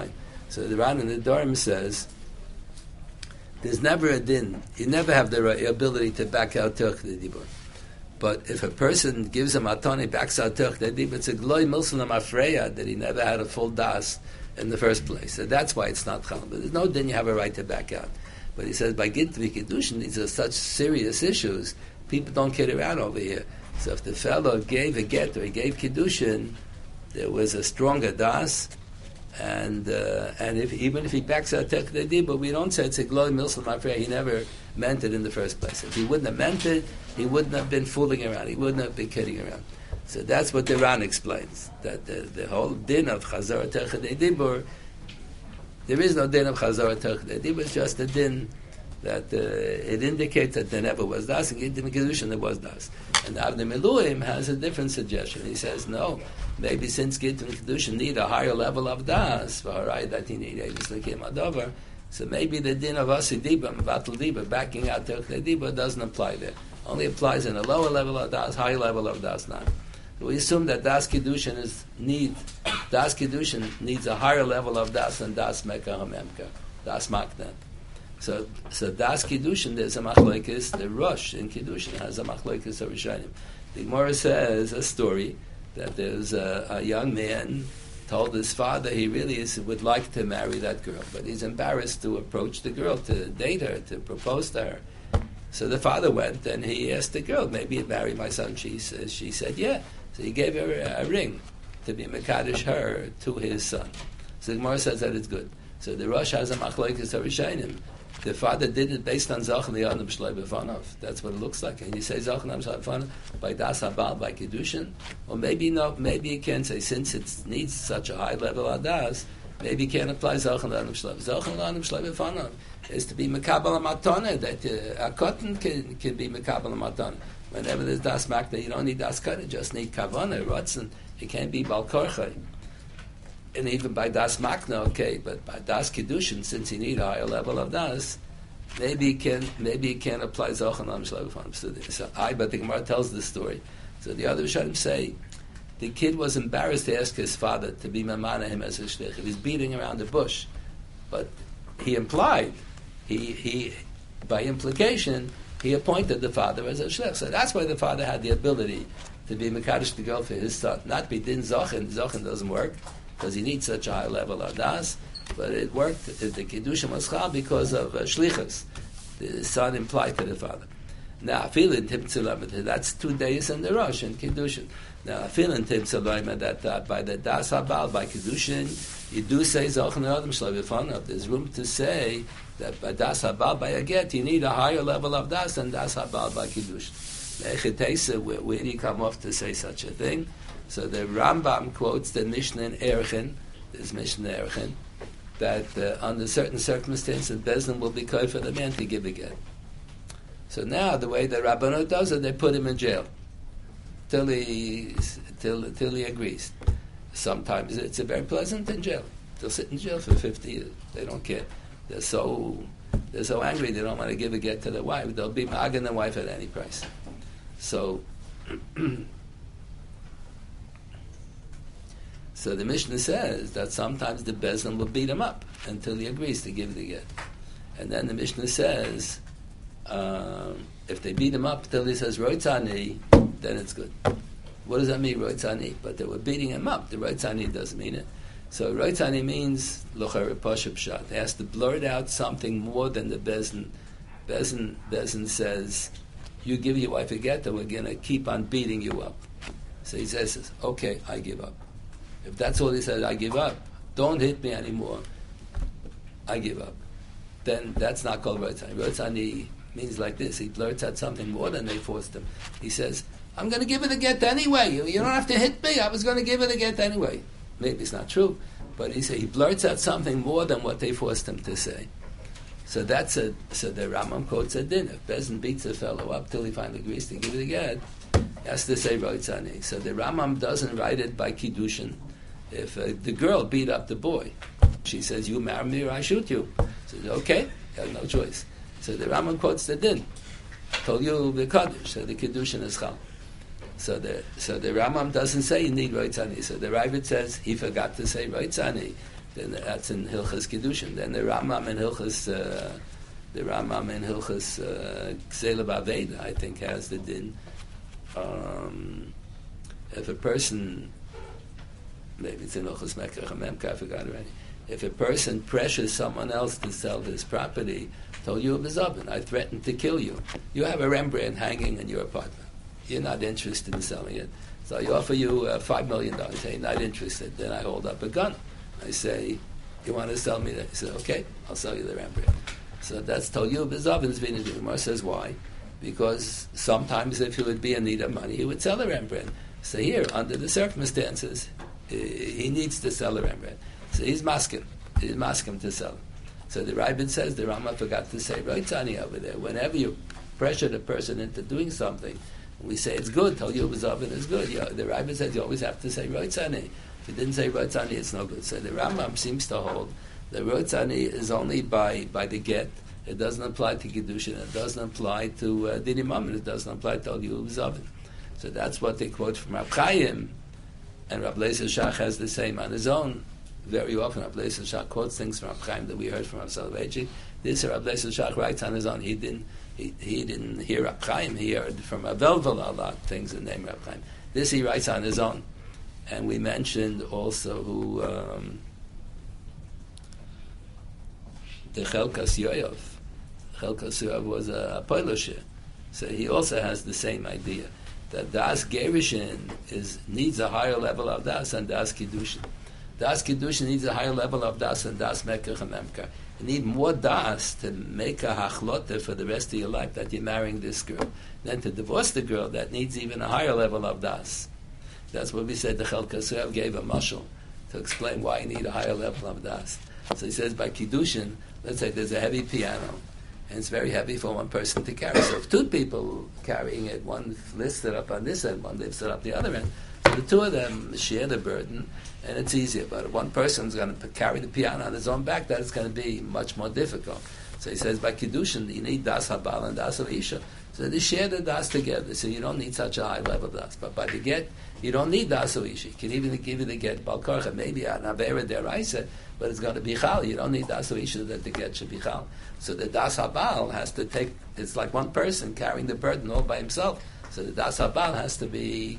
So the Ran in the Durham says, there's never a din. You never have the ability to back out Turch the Dibur. But if a person gives a matani, backs out Turch the Dibur, it's a gloi milson afreya that he never had a full das in the first place. So that's why it's not chal. But there's no din you have a right to back out. But he says, by Gitvi Kiddushin, these are such serious issues, people don't kid around over here. So if the fellow gave a get or he gave Kiddushin, there was a stronger das, and even if he backs out Tech Dadi, but we don't say it's a glory milsam afraid he never meant it in the first place. If he wouldn't have meant it, he wouldn't have been fooling around. He wouldn't have been kidding around. So that's what the Ran explains, that the whole din of Chazor Tech Dadi, there is no din of Chazor Tech Dadi, it's just a din that it indicates that there never was das, and in the Kedushin there was das. And Avnei Miluim has a different suggestion. He says, no, maybe since Gittin and Kedushin need a higher level of das, so maybe the din of Asidiba, Batal Diba, backing out Terch Diba doesn't apply there. Only applies in a lower level of das, higher level of das not. So we assume that das Kedushin needs a higher level of das than das Mekah Hamemka, das Makna. So das Kiddushin, there's a machlokes, the Rosh in Kiddushin has a machlokes of Rishonim. The Gemara says a story that there's a young man told his father he really would like to marry that girl, but he's embarrassed to approach the girl, to date her, to propose to her. So the father went and he asked the girl, maybe you'd marry my son. She said, yeah. So he gave her a ring to be Mekadosh her to his son. So the Gemara says that it's good. So the Rosh has a machlokes of Rishonim. The father did it based on Zachan Li'anam Shloi B'Fanov. That's what it looks like. And you say Zachan Li'anam Shloi B'Fanov by Das Habal, by Kiddushin. Or maybe no, maybe you can say, since it needs such a high level of Das, maybe you can't apply Zachan Li'anam Shloi. Zachan Li'anam Shloi B'Fanov is to be Mekabal HaMatana, that a cotton can be Mekabal HaMatana. Whenever there's Das Makna, you don't need Das Kata, you just need Kavana, Ratzon. It can't be Bal Korchai. And even by Das Makna, okay, but by Das Kiddushin, since you need a higher level of Das, maybe you can apply Zachan Li'anam Shloi B'Fanov. So but the Gemara tells this story. So the other Rishonim say the kid was embarrassed to ask his father to be mamana him as a shlich. He was beating around the bush, but he implied, he by implication, he appointed the father as a shlich. So that's why the father had the ability to be mekadosh the girl for his son, not be din zachin. Zachin doesn't work because he needs such a high level of das, but it worked. The Kiddushin was chal because of shlichus. The son implied to the father. Now, feeling timtzulamet, that's 2 days in the Rosh in Kiddushin. Now, feeling timtzulamet that by the das habal, by Kiddushin, you do say zachin adam shloi b'fanav. There's room to say that by das habal, by a get, you need a higher level of das than das habal by Kiddushin. Where do you come off to say such a thing? So the Rambam quotes the Mishnah in Erchin, this Mishnah in Erchin, that under certain circumstances, Bezdin will be called for the man to give a get. So now the way the Rabbanot does it, they put him in jail till he agrees. Sometimes it's a very pleasant in jail. They'll sit in jail for 50 years. They don't care. They're so angry they don't want to give a get to their wife. They'll be magging their wife at any price. So so the Mishnah says that sometimes the Bezdin will beat him up until he agrees to give the get. And then the Mishnah says if they beat him up till he says Roitzani, then it's good. What does that mean, Roitzani? But they were beating him up. The Roitzani doesn't mean it. So Roitzani means Locher Pashup Shot. They has to blurt out something more than the Bezdin. Bezdin says, you give your wife a get, or we're going to keep on beating you up. So he says, okay, I give up. If that's all he says, I give up. Don't hit me anymore. I give up. Then that's not called Roitzani. Roitzani means like this. He blurts out something more than they forced him. He says, I'm going to give it a get anyway. You don't have to hit me. I was going to give it a get anyway. Maybe it's not true, but he blurts out something more than what they forced him to say. So the Rambam quotes a din. If Bezdin beats a fellow up till he finally agrees to give it a get, he has to say Roitzani. So the Rambam doesn't write it by Kiddushin. If the girl beat up the boy, she says, you marry me or I shoot you. He says, okay, you have no choice. So the Rambam quotes the din. Told you the Kaddish, so the Kiddushin is chal. So the Rambam doesn't say you need Roitzani. So the Ravid says he forgot to say Roitzani. then that's in Hilchas Kiddushin. Then the Rambam in Hilchas Ksela Baveda, I think, has the din. If a person, maybe it's in Hilchas Mekach Memka, I forgot already. If a person pressures someone else to sell his property, told you I threatened to kill you. You have a Rembrandt hanging in your apartment. You're not interested in selling it. So I offer you $5 million. You say, not interested. Then I hold up a gun. I say, you want to sell me that? He said, okay, I'll sell you the Rembrandt. So that's told you Bezavins Vinay. The Gemara says why? Because sometimes if he would be in need of money, he would sell the Rembrandt. So here, under the circumstances, he needs to sell the Rembrandt. So he's masking. He's masking to sell. So the Rabbin says, the Rama forgot to say, Roitzani over there. Whenever you pressure the person into doing something, we say it's good, tell you Bezavin is good. The Rabbin says you always have to say Roitzani. If you didn't say Roitzani, it's no good. So the Rambam seems to hold the Roitzani is only by the get. It doesn't apply to Kiddushin. It doesn't apply to Dini Mammon. It doesn't apply to Al Zavin. So that's what they quote from Rab Chaim, and Rab Leiser Shach has the same on his own. Very often Rab Leiser Shach quotes things from Rab Chaim that we heard from Rab Soloveitchik. This Rab Leiser Shach writes on his own. He didn't hear Rab Chaim. He heard from Rab Velvel a lot of things in the name of Rab Chaim. This he writes on his own. And we mentioned also who the Chelkas Yoav. Chelkas Yoav was a Polish, so he also has the same idea that Das Gerishin needs a higher level of Das than Das Kiddushin. Das Kiddushin needs a higher level of Das than Das Mekach and Memka. You need more Das to make a hachlote for the rest of your life that you're marrying this girl. Then to divorce the girl, that needs even a higher level of Das. That's what we said the Chelkas Yoav gave a mashal to explain why you need a higher level of Das. So he says by Kiddushin, let's say there's a heavy piano, and it's very heavy for one person to carry. So if two people carrying it, one lifts it up on this end, one lifts it up the other end, so the two of them share the burden, and it's easier. But if one person's going to carry the piano on his own back, that is going to be much more difficult. So he says by Kiddushin, you need Das Habal and Das Isha. So they share the Das together, so you don't need such a high level of Das. But by the get, you don't need Das Isha. You can even give you the get Balkarcha, maybe an Avera Deraisa, but it's going to be Chal. You don't need Das Isha that the get should be Chal. So the Das Habal has to take, it's like one person carrying the burden all by himself. So the Das Habal has to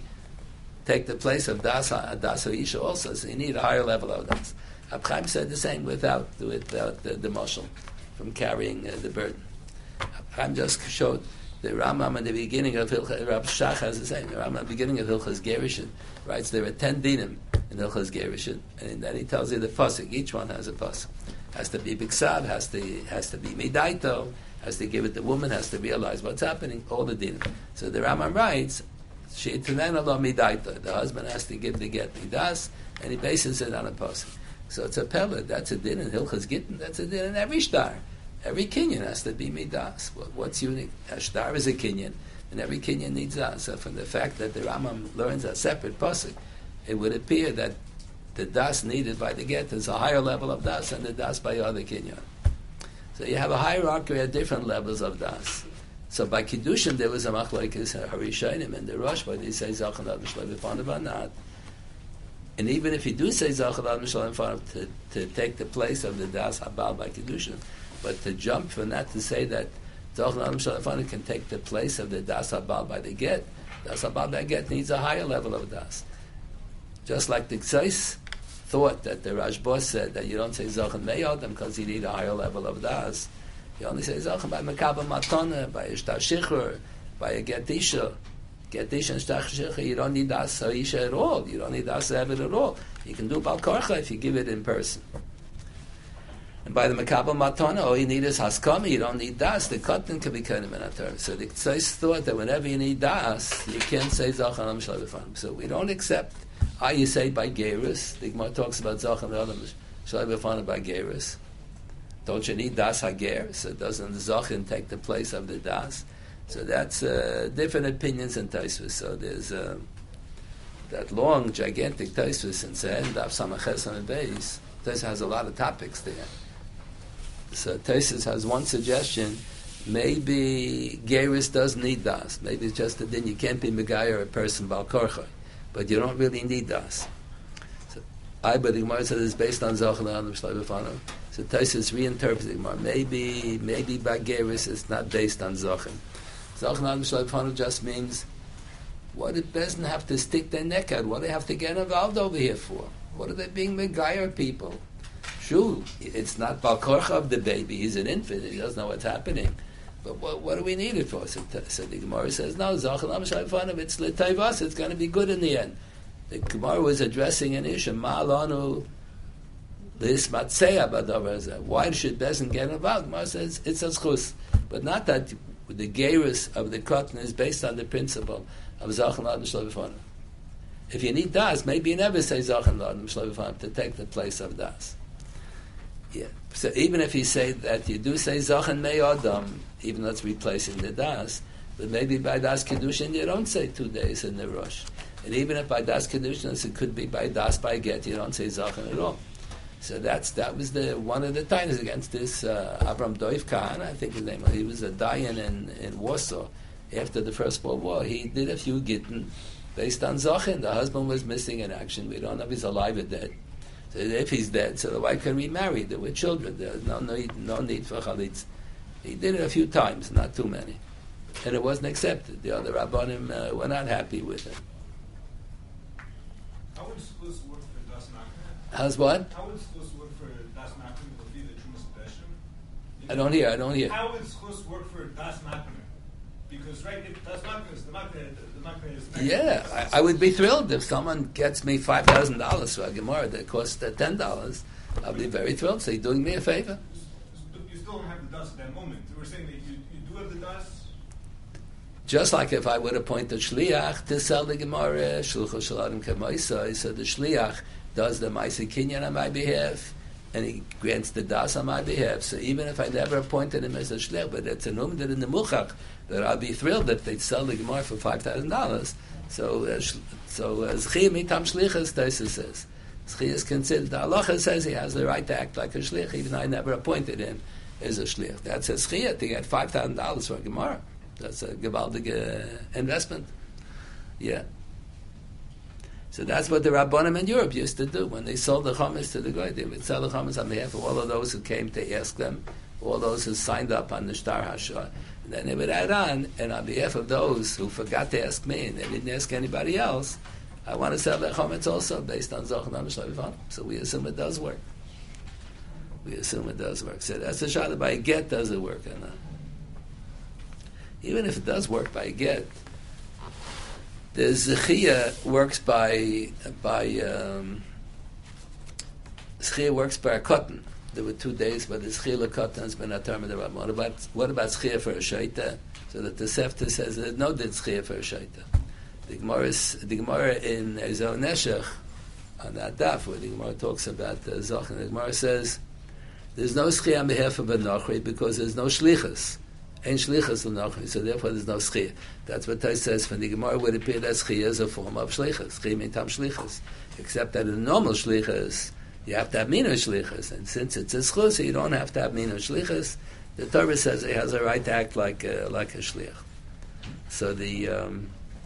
take the place of Das Isha also. So you need a higher level of Das. Rab Chaim said the same without the mashal from carrying the burden. Rab Chaim just showed the Rambam at the beginning of Hilchas, Rab Shach has the same. The Rambam at the beginning of Hilchas Gerishin writes there are 10 dinim in Hilchas Gerishin, and then he tells you the pasuk. Each one has a pasuk. Has to be biksav, has to be midaito, has to give it the woman, has to realize what's happening. All the dinim. So the Rambam writes, she'itanen lo midaito. The husband has to give the get midas, and he bases it on a pasuk. So it's a pellet. That's a din in Hilchas Gittin. That's a din in every star. Every kinyan has to be midas. What's unique? A star is a kinyan, and every kinyan needs das. So from the fact that the Rambam learns a separate pasuk, it would appear that the das needed by the get is a higher level of das than the das by other kinyan. So you have a hierarchy at different levels of das. So by Kiddushin there was a machlokes Harishonim and the Rosh, but they say Zachan Ad Mishlev B'Fanav or not. And even if you do say Zachan Ad Mishlev B'Fanav to take the place of the das Habal by Kiddushin, but to jump from that to say that Zachan Ad Mishlev B'Fanav can take the place of the das Habal by the get, das Habal by get needs a higher level of das. Just like the Ksais thought that the Rashba said that you don't say Zachan Me'odem because you need a higher level of das. You only say Zachan by Mekabel Matana, by Ishtar Shichur, by a Get Isha. Get Isha and Ishtar Shichur, you don't need Das Isha at all. You don't need Das Eved at all. You can do Bal Korcha if you give it in person. And by the Mekabel Matana, all you need is Haskami. You don't need Das. The Katan can be Kenim in Atar. So the Ksais thought that whenever you need Das, you can't say Zachan Am Shalai B'Fanav. So we don't accept. You say by Geirus. The Gemara talks about Zachan Am Shalai B'Fanav by Geirus. Don't you need Das Hager? So doesn't the Zachin take the place of the Das? So that's different opinions in Taisvus. So there's that long, gigantic Taisvus in Sehen, Daf Samaches on the base. Taisvus has a lot of topics there. So Taisvus has one suggestion. Maybe Geirus does need Das. Maybe it's just that then you can't be Megayah or a person Bal Korcha. But you don't really need Das. but the Gemara says it's based on Zachan Adam Shloim B'Fanav. So Tosfos reinterprets the Gemara. Maybe by Geras it's not based on Zachan. Zachan Adam Shloim B'Fanav just means, what did Bezdin have to stick their neck out? What do they have to get involved over here for? What are they being Megayer people? Sure, it's not Balkorcha of the baby. He's an infant. He doesn't know what's happening. But what do we need it for? So the Gemara says, no, Zachan Adam Shloim B'Fanav, it's L'Tayvas. It's going to be good in the end. The Gemara was addressing an issue. Ma'alanu l'ismatzeya b'davar hazeh. Why should Bezdin get involved? Gemara says it's a zchus, but not that the gerus of the cotton is based on the principle of Zachan Adam Shloim B'Fanav. If you need das, maybe you never say Zachan Adam Shloim B'Fanav to take the place of das. Yeah. So even if you say that you do say Zachan Mei Adam, even though it's replacing the das, but maybe by das kedushin you don't say 2 days in the Rosh. And even if by das kedushin, it could be by das by get, you don't say Zachan at all. So that was one of the times against this Avram Doiv Kahana, I think his name. He was a dayan in Warsaw after the First World War. He did a few gittin based on Zachin. The husband was missing in action. We don't know if he's alive or dead. So if he's dead, so the wife can remarry. There were children. There was no need for chalitz. He did it a few times, not too many. And it wasn't accepted. The other Rabbanim were not happy with it. How would schus work for das Nachman? How's what? How would schus work for das Nachman? Would be the Trumas Bedeshim? I don't hear. How would schus work for das Nachman? Because if das Nachman is the Nachman is. Yeah, I would be thrilled if someone gets me $5,000 for a Gemara that costs $10. I'll be very thrilled. So you're doing me a favor. You still don't have the das at that moment. We're saying that you do have the das. Just like if I would appoint a shliach to sell the Gemara, shluchos shaladim k'maisa, so the shliach does the maisa kinyan on my behalf, and he grants the das on my behalf. So even if I never appointed him as a shliach, but it's an umdar in the muchach, that I'll be thrilled if they'd sell the Gemara for $5,000. So zchiyah mitam shlichas, Tosfos says. Zchiyah is considered, the halacha says he has the right to act like a shliach, even though I never appointed him as a shliach. That's a zchiyah to get $5,000 for a Gemara. That's a gewaldige investment. Yeah. So that's what the Rabbanim in Europe used to do. When they sold the chametz to the goy, they would sell the chametz on behalf of all of those who came to ask them, all those who signed up on the Shtar HaShah. And then they would add on, and on behalf of those who forgot to ask me and they didn't ask anybody else, I want to sell the chametz also based on Zachan Adam Shloim B'Fanav. So we assume it does work. So that's the shot by a get, does it work or not? Even if it does work by a get, the zechiyah works by a cotton. There were 2 days where the zechiyah cotton has been determined. What about zechiyah for a shaita? So that the Sefta says there's no din zechiyah for a shaita. The Gemara in Ezer Neshech on that daf where the Gemara talks about the Zachan, the Gemara says there's no zechiyah on behalf of a nachri because there's no shlichus. Ein shlichus l'nochri, so therefore there's no schiyah. That's what Tosfos says. From the Gemara would appear that schiyah is a form of shlichus. Schiyah means tam shlichus. Except that in a normal shlichus, you have to have minu shlichus. And since it's a schus, so you don't have to have minu shlichus. The Torah says he has a right to act like a shliach. So the...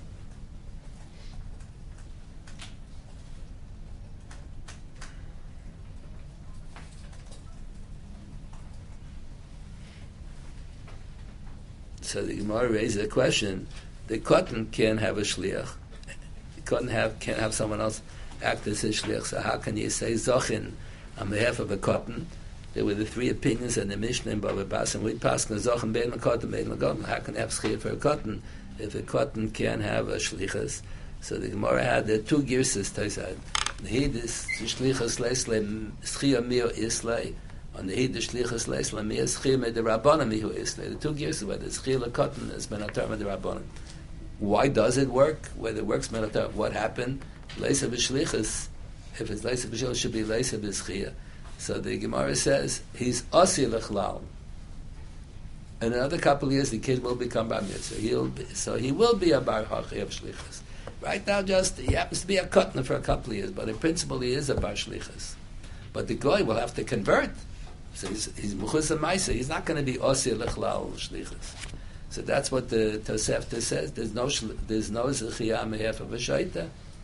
So the Gemara raises a question: the cotton can't have a shliach. The cotton can't have someone else act as a shliach. So how can you say zachin on behalf of a cotton? There were the 3 opinions in the Mishnah in Bava Basra, and we pass the zachin bein cotton, bein cotton. How can you have schiyah for a cotton if a cotton can't have a shlichus? So the Gemara had the 2 girsas. Tosfos the hidus shlichus leisle schiyah mir islay. On the Hid, the Shlichus Leis Lamir Schir Med the Rabbanim Mihu Isle. The 2 years where the Schir Cotton has been determined the Rabbanim. Why does it work? Whether it works, what happened? Leisa b'Shlichus. If it's Leisa b'Shlichus, it should be Leisa b'Schir. So the Gemara says he's Asi Lechlal. In another couple of years, the kid will become Bar Mitzvah. So he will be a Bar Hachi of Shlichus. Right now, just he happens to be a Cotton for a couple of years, but in principle, he is a Bar Shlichus. But the guy will have to convert. So he's Mechus Maisa. He's not going to be Osir Lechlal Shlichus. So that's what the Tosefta says. There's no Zechiyah on behalf of a Shaita.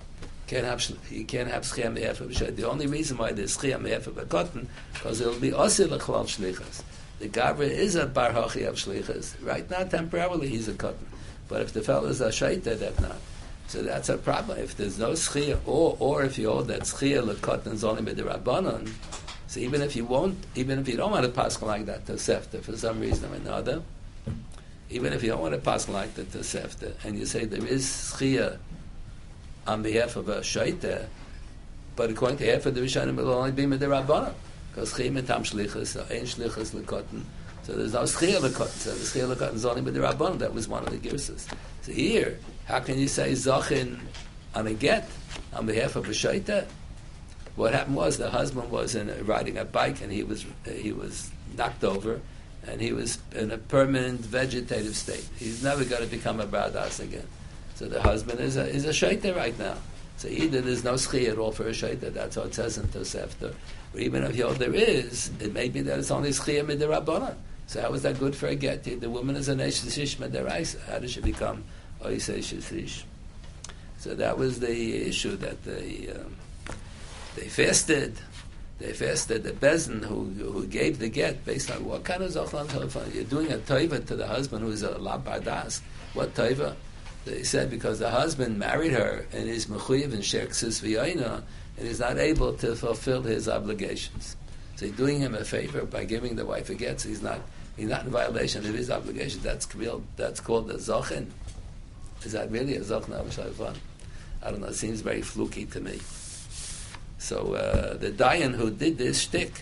You can't have schiyah me'efa b'shayta. The only reason why there's schiyah me'efa b'kotten, because it'll be osir l'chlal shlichas. The Gavra is a bar hachi of shlichas. Right now, temporarily, he's a cotton. But if the fellow is a shaita, that's not. So that's a problem. If there's no schiyah, or if you hold that schiyah l'kotten is only with the rabbanon, so even if you don't want to pass like that to Sefta for some reason or another, even if you don't want to pass like that to Sefta, and you say there is schiyah on behalf of a shaita, but according to half of the Rishonim, it will only be with the rabbanon. Because schiyah metam shlichus, ein shlichus lekotten. So there's no schiyah lekotten. So the schiyah lekotten is only with the rabbanon. That was one of the girsas. So here, how can you say zachin on a get on behalf of a shaita? What happened was the husband was riding a bike and he was knocked over, and he was in a permanent vegetative state. He's never going to become a baradas again. So the husband is a shaita right now. So either there's no schiyah at all for a shaita. That's what it says in Tosefta. Or even if there is, it may be that it's only schiyah midirabbanan. So how is that good for a get? The woman is an eshish midiraisa. How does she become oisei shisish? So that was the issue that they fasted. They fasted the bezin who gave the get based on what kind of zochlan telefon. You're doing a toiva to the husband who is a labardas. What toiva? They said because the husband married her and is mechuyev and sherksis v'yoina, and he's not able to fulfill his obligations. So he's doing him a favor by giving the wife a get. So he's not in violation of his obligations. That's called a zachin. Is that really a zachin? I don't know. It seems very fluky to me. So the dayan who did this shtick,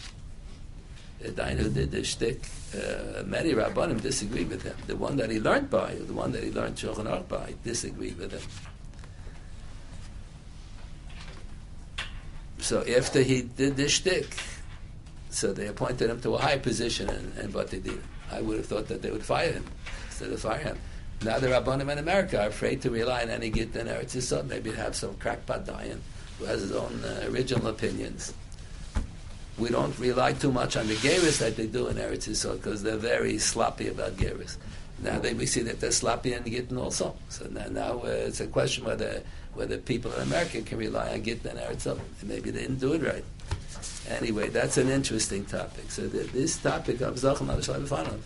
many rabbanim disagreed with him. The one that he learned Shulchan Aruch by, disagreed with him. So after he did this shtick, so they appointed him to a high position in Batidin. I would have thought that they would fire him instead of fire him. Now the rabbanim in America are afraid to rely on any git in Eretz Yisrael. Maybe have some crackpot dayan who has his own original opinions. We don't rely too much on the gerus that they do in Eretz Yisrael because they're very sloppy about gerus. Now we see that they're sloppy in Gittin also. So now it's a question whether people in America can rely on Gittin and Eretz Yisrael. Maybe they didn't do it right. Anyway, that's an interesting topic. So this topic of Zachem al-Shalifanav,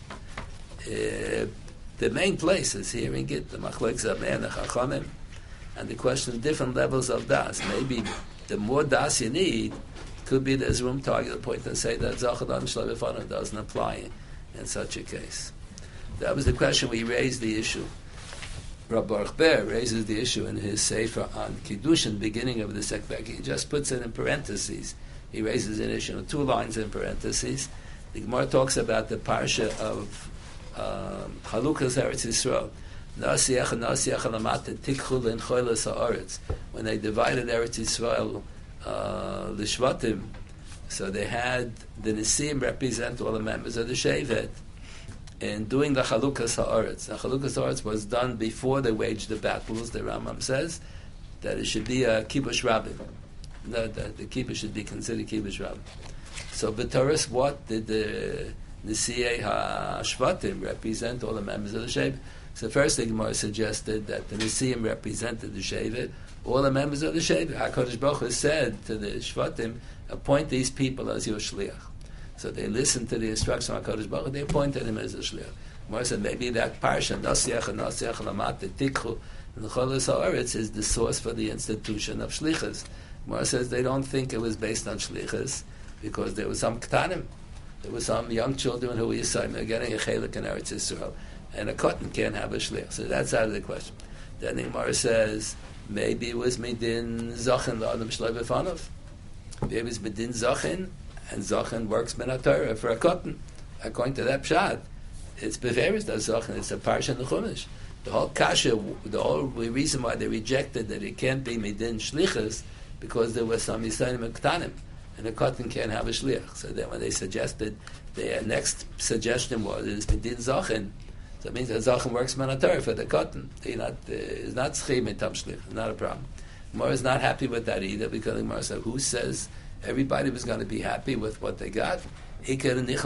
the main place is here in Gittin, the Machlek Zabeh and the Chachamim, and the question of different levels of das. Maybe the more das you need, could be there's room to argue the point and say that Zachem al-Shalifanav doesn't apply in such a case. That was the question we raised the issue. Rabbi Baruch Ber raises the issue in his Sefer on Kiddushin, beginning of the Sekbek. He just puts it in parentheses. He raises an issue in 2 lines in parentheses. The Gemara talks about the parsha of Chalukas Eretz Yisrael. Nasiach alamata tikchu l'enchoylas ha'aretz. When they divided Eretz Yisrael l'shvatim, so they had the Nisim represent all the members of the Shevet in doing the Chalukas ha'aretz. The Chalukas ha'aretz was done before they waged the battles. The Rambam says that it should be a kibush rabbin. No, the kibush should be considered kibush rabbin. So B'Toras, what did the Nisiyei HaShvatim represent all the members of the Shevet? So first the Gemara suggested that the Nisiyim represented the Shevet, all the members of the Shevet. HaKadosh Baruch Hu said to the Shvatim, appoint these people as your shliach. So they listened to the instruction of HaKadosh Baruch Hu, they appointed him as a shliach. Gemara said maybe that parsha, Nasiach Lamata Tikchu, and the Cholos HaOretz is the source for the institution of shlichus. Gemara says they don't think it was based on shlichus because there was some ktanim, there were some young children who were Yisraelim getting a chelik in Eretz Yisrael, and a cotton can't have a shliach. So that's out of the question. Then the Gemara says maybe it was midin zachin l'adam shloi b'fanav. Maybe it was midin zachin, and zachin works min haTorah for a cotton. According to that pshat, it's beveris that zachin. It's a parsha in the Chumash. The whole kasha, the whole reason why they rejected that it can't be midin shlichus, because there were some Yisraelim ktanim, and a cotton can't have a shliach. So then when they suggested, their next suggestion was it's midin zachin. So that means that zachin works min haTorah for the cotton. It's not tzchi mitam shlich. It's not a problem. Gemara is not happy with that either, because Gemara said, who says everybody was going to be happy with what they got? He wanted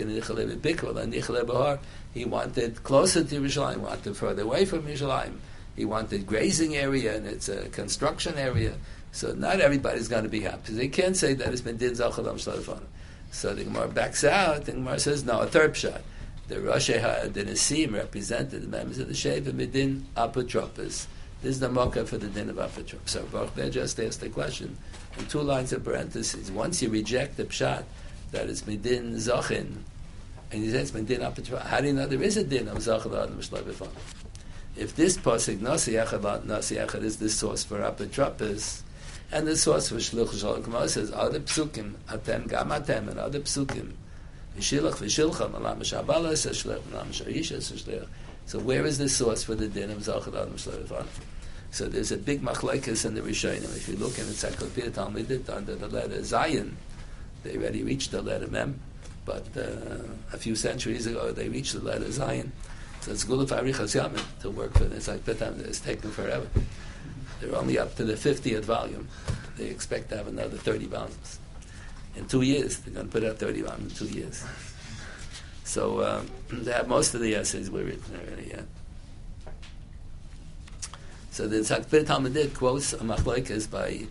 closer to Yerushalayim, wanted further away from Yerushalayim. he wanted grazing area, and it's a construction area. So not everybody's going to be happy. They can't say that it's Medin Zachal Am Shleifan. So the Gemara backs out. The Gemara says, no, a third shot. The Rosh the Nesim represented the members of the Sheva Medin Apotropos. This is the mocha for the din of Apotropos. So Baruch Ber just asked the question in 2 lines of parentheses. Once you reject the pshat that it's Medin Zachin, and he says Medin Apotropos, how do you know there is a din of Zachal Am Shleifan? If this pasuk Nasi Echad is the source for Apotropos, and the source for Shluch Shalom Gemara says other psukim atem gam atem and other psukim v'shilach v'shilcham alam shabala shliach alam shaisha shliach. So where is the source for the din of Zachal Adam Shleifan? So there's a big machlekes in the Rishonim. If you look in the Encyclopedia Talmudit under the letter Zayin, they already reached the letter Mem, but a few centuries ago they reached the letter Zayin. So it's good for Arichas Yamin to work for this. Like that time it's taken forever. They're only up to the 50th volume. They expect to have another 30 volumes. In 2 years, they're going to put out 30 volumes in 2 years. So they have most of the essays were written already, yeah. So the Encyclopedia Talmudit quotes a machlokes by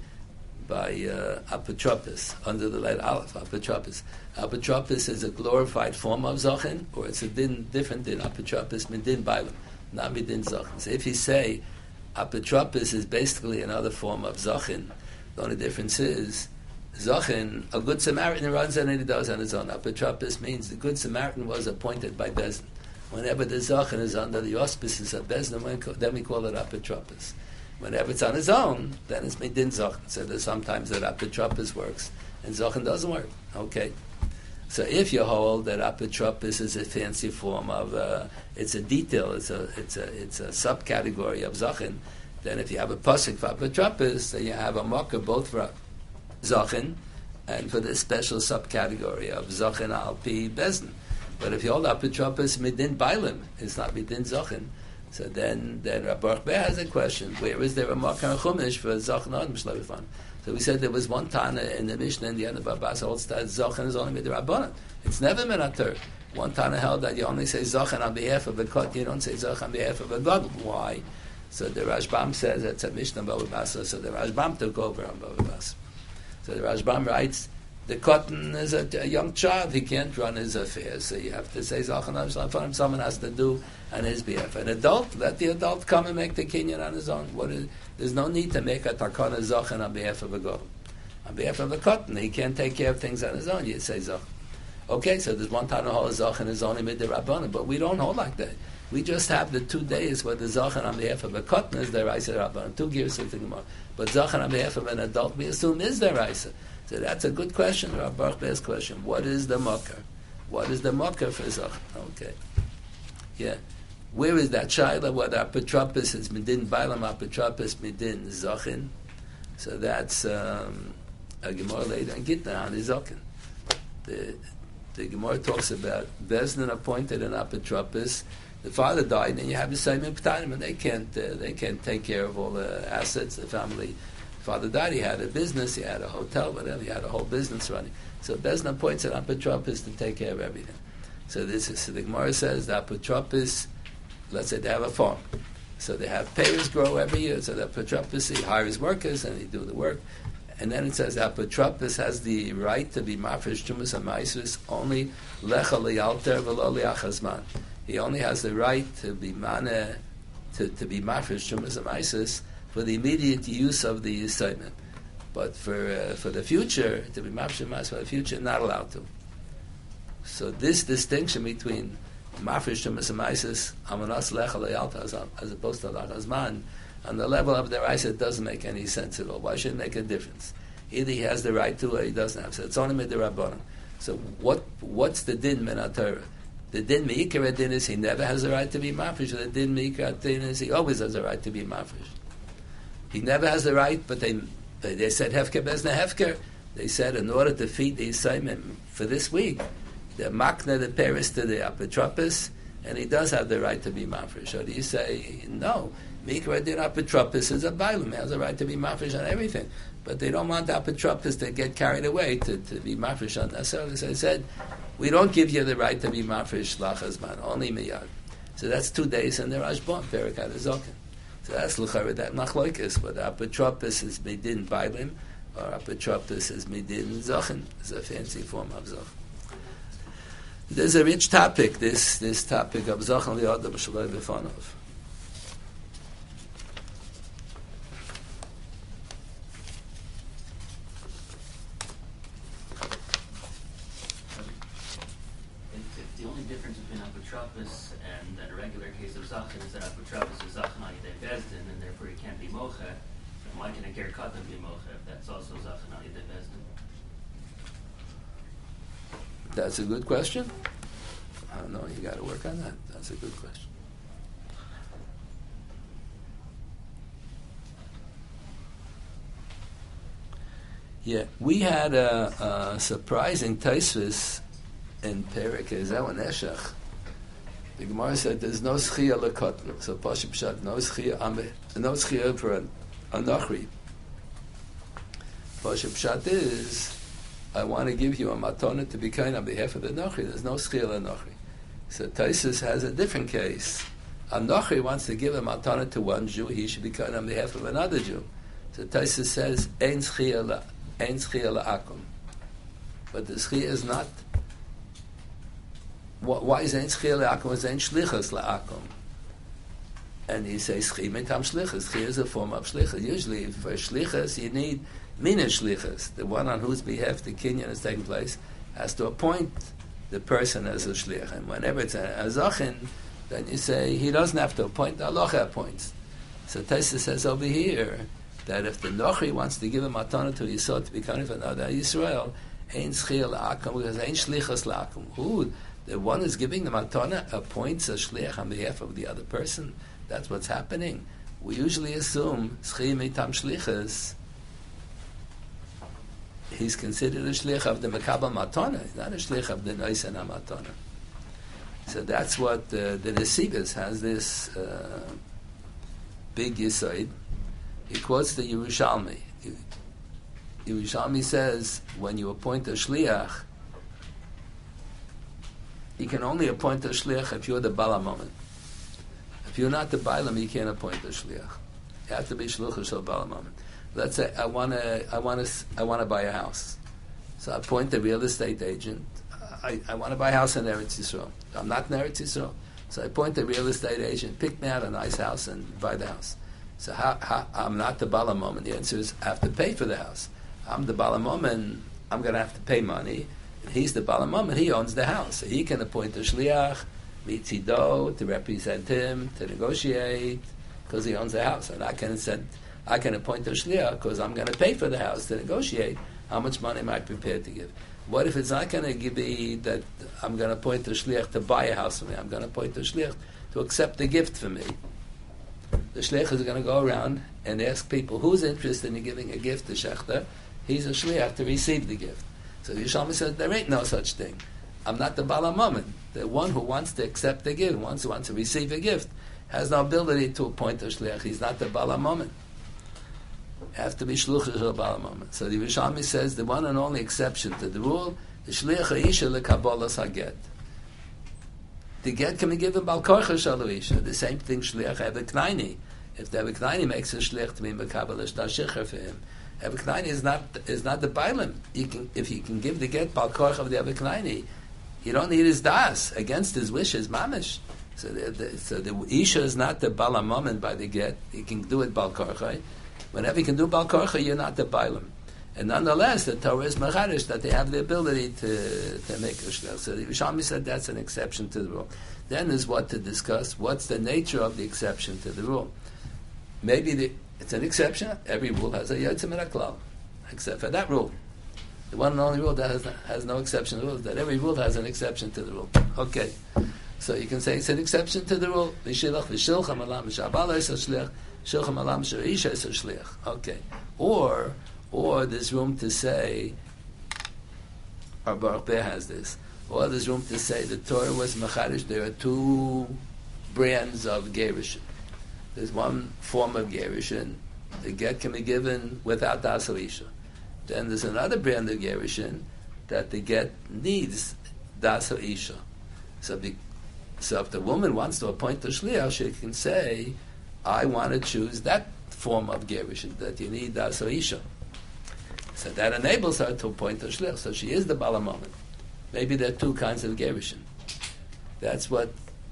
Apotropos, under the letter Aleph, Apotropos. Apotropos is a glorified form of Zachin, or it's a din, different din, Apotropos, Midin Bailam, not Midin Zachin. So if you say Apotropos is basically another form of Zachin, the only difference is Zachin, a good Samaritan runs and he does on his own. Apotropos means the good Samaritan was appointed by Bezdin. Whenever the Zachin is under the auspices of Bezdin, then we call it Apotropos. Whenever it's on his own, then it's Midin Zachin. So there's sometimes that Apotropos works and Zachin doesn't work. Okay. So if you hold that Apotropos is a fancy form of, it's a detail, it's a subcategory of Zachin, then if you have a pasuk for Apotropos, then you have a marker both for Zachin and for this special subcategory of Zachin al pi Bezdin. But if you hold Apotropos Midin Bailim, it's not Midin Zachin. So then Baruch Ber has a question: where is there a marker chumash for Zachin Adam Shleifan? So we said there was one Tana in the Mishnah in the end of Abbas holds that Zachin is only midrabanan. It's never minater. One Tana held that you only say Zachin on behalf of a kot, you don't say Zachin on behalf of a god. Why? So the Rashbam says it's a Mishnah Bava Basra. So the Rashbam took over on Bava Basra. So the Rashbam writes, the cotton is a young child, he can't run his affairs, so you have to say Zachin on Shleifan, someone has to do on his behalf. An adult, let the adult come and make the kinyan on his own. There's no need to make a takana Zachin on behalf of a god. On behalf of the cotton, he can't take care of things on his own, you say Zachin. Okay, so there's one time whole Zachin is only mid the Rabbanan, but we don't hold like that. We just have the 2 days where the Zachin on behalf of a cotton is the Raisa Rabbanan, 2 gears of the Gemara. But Zachin on behalf of an adult, we assume is the Raisa. So that's a good question, Rav Baruch Ber's question. What is the Makar? What is the Makar for Zachin? Okay. Yeah. Where is that Shaila? What Apotropos is Midin Bailam, Apotropos Midin Zachin. So that's a Gemara later in Gitna on the Zachin. The Gemara talks about Bezdin appointed an Apotropos. The father died, and you have the same Ptanim, and they can't take care of all the assets, the family. Father died, he had a business, he had a hotel, whatever, he had a whole business running. So Bezdin appoints an Apotropos to take care of everything. So the Gemara says the Apotropos, let's say they have a farm. So they have payers grow every year, so the Apotropos, he hires workers and they do the work. And then it says the Apotropos has the right to be mafresh Tumas and Maisus only lecha liyalter v'lo liachazman. He only has the right to be maneh, to be mafresh Tumas and Maisus for the immediate use of the assignment. But for the future, to be mafresh Maisus for the future, not allowed to. So this distinction between mafresh Tumas and Maisus, amanas lecha liyalter, as opposed to lachazman, on the level of the Raisa, it doesn't make any sense at all. Why should it make a difference? Either he has the right to, or he doesn't have. So it's only mid the Rabbanan. So what's the din min Torah? The din meikar din is he never has the right to be mafresh. The din meikar din is he always has the right to be mafresh. He never has the right, but they said hefker bezna hefker. They said in order to feed the assignment for this week, the makna the paris to the Apotropos, and he does have the right to be mafresh. So do you say no? Mikra din Apotropos is a bailam. He has a right to be mafresh on everything. But they don't want the Apotropos to get carried away to be mafresh on necessarily. So they said, we don't give you the right to be mafresh lachazman, only miyad. So that's 2 days in the Rashbam, Perikat Azokin. So that's l'chara that machlokes, but apotropos is midin bailim, or apotropos is midin zachin. It's a fancy form of zachin. There's a rich topic, this topic of zachin li'adam shaloi b'fanov. The only difference between apotropos and a regular case of zachin is that apotropos is zachin al yedei bezdin, and therefore he can't be mocha. And why can a ger katan be mocha if that's also zachin al yedei bezdin? That's a good question. I don't know. You got to work on that. That's a good question. Yeah, we had a surprising Taisvis in Perek Ezehu Neshach. The Gemara said there's no schiyah lekotnu. So Pashup Pshat, no schiyah for a nachri. Pashup Pshat is, I want to give you a matana to be kind on behalf of the nachri. There's no schiyah lenachri. So Taisvis has a different case. A nachri wants to give a matana to one Jew, he should be kind on behalf of another Jew. So Taisvis says, ein schiyah la'akum. But the schiyah is not. Why is ein schiyah la'akum? Is ein shlichus la'akum? And he says schiyah mitam shlichus. Schiyah is a form of shlichus. Usually for shlichus you need mina shlichus. The one on whose behalf the kinyan is taking place has to appoint the person as a shlich. And whenever it's a zachin, then you say he doesn't have to appoint, the halacha appoints. So Taisa says over here that if the nochri wants to give a matana to Yisod to be kind of another Yisrael, ein schiyah la'akum, because ein shlichus la'akum. Who? The one who's giving the matana appoints a shliach on behalf of the other person. That's what's happening. We usually assume schiyah mitam shlichus. He's considered a shliach of the mekabel matana. He's not a shliach of the noisen matana. So that's what the Nesivos has this big yisoid. He quotes the Yerushalmi. Yerushalmi says when you appoint a shliach, you can only appoint a shliach if you're the balamon. If you're not the bailam, you can't appoint a shliach. You have to be shluchah shel balamon. Let's say I want to buy a house, so I appoint a real estate agent. I want to buy a house in Eretz Yisrael. I'm not in Eretz Yisrael, so I appoint a real estate agent. Pick me out a nice house and buy the house. So how I'm not the balamon. The answer is I have to pay for the house. I'm the balamon. I'm going to have to pay money. And he's the balamon. He owns the house, so he can appoint a shliach mitzido to represent him, to negotiate, because he owns the house, and I can appoint a shliach because I'm going to pay for the house to negotiate how much money am I prepared to give. What if it's not going to be that I'm going to appoint a shliach to buy a house for me? I'm going to appoint a shliach to accept the gift for me. The shliach is going to go around and ask people who's interested in giving a gift to Shechter. He's a shliach to receive the gift. So the Yerushalmi said there ain't no such thing. I'm not the balamon. The one who wants to accept the gift, who wants to receive a gift, has no ability to appoint a shliach. He's not the balamon. Have to be shluchah shel balamon. So the Yerushalmi says the one and only exception to the rule, the shliach ha'isha lekabolas haget. The get can be given bal korcha shel ha'isha. The same thing shliach Eved If the Eved makes a shliach to be mekabel shtashicher for him, Eved is not the bailim. If he can give the get bal korcha of the Eved you don't need his das against his wishes, mamish. So the isha is not the balamon by the get. He can do it bal korcha. Whenever you can do bal korcha, you're not the bailim. And nonetheless, the Torah is machadish that they have the ability to make a shliach. So the Yerushalmi said that's an exception to the rule. Then is what to discuss. What's the nature of the exception to the rule? Maybe it's an exception. Every rule has a yotze min haklal, except for that rule. The one and only rule that has no exception to the rule is that every rule has an exception to the rule. Okay. So you can say it's an exception to the rule. Okay. Or there's room to say, or Baruch Be'er has this, or there's room to say the Torah was machadish. There are two brands of gerushin. There's one form of gerushin. The get can be given without das isha. Then there's another brand of gerushin that the get needs das isha. So if the woman wants to appoint a shliach, she can say, I want to choose that form of gerushin, that you need das or isha. So that enables her to appoint a shlich. So she is the balamomen. Maybe there are two kinds of gerushin. That's what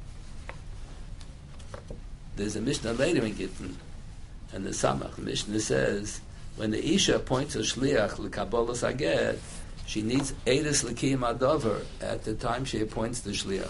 there's a Mishnah later in Gittin, and the Samach. The Mishnah says when the isha appoints a shliach l'kabolas haget, she needs edus l'kiyum adover at the time she appoints the shliach.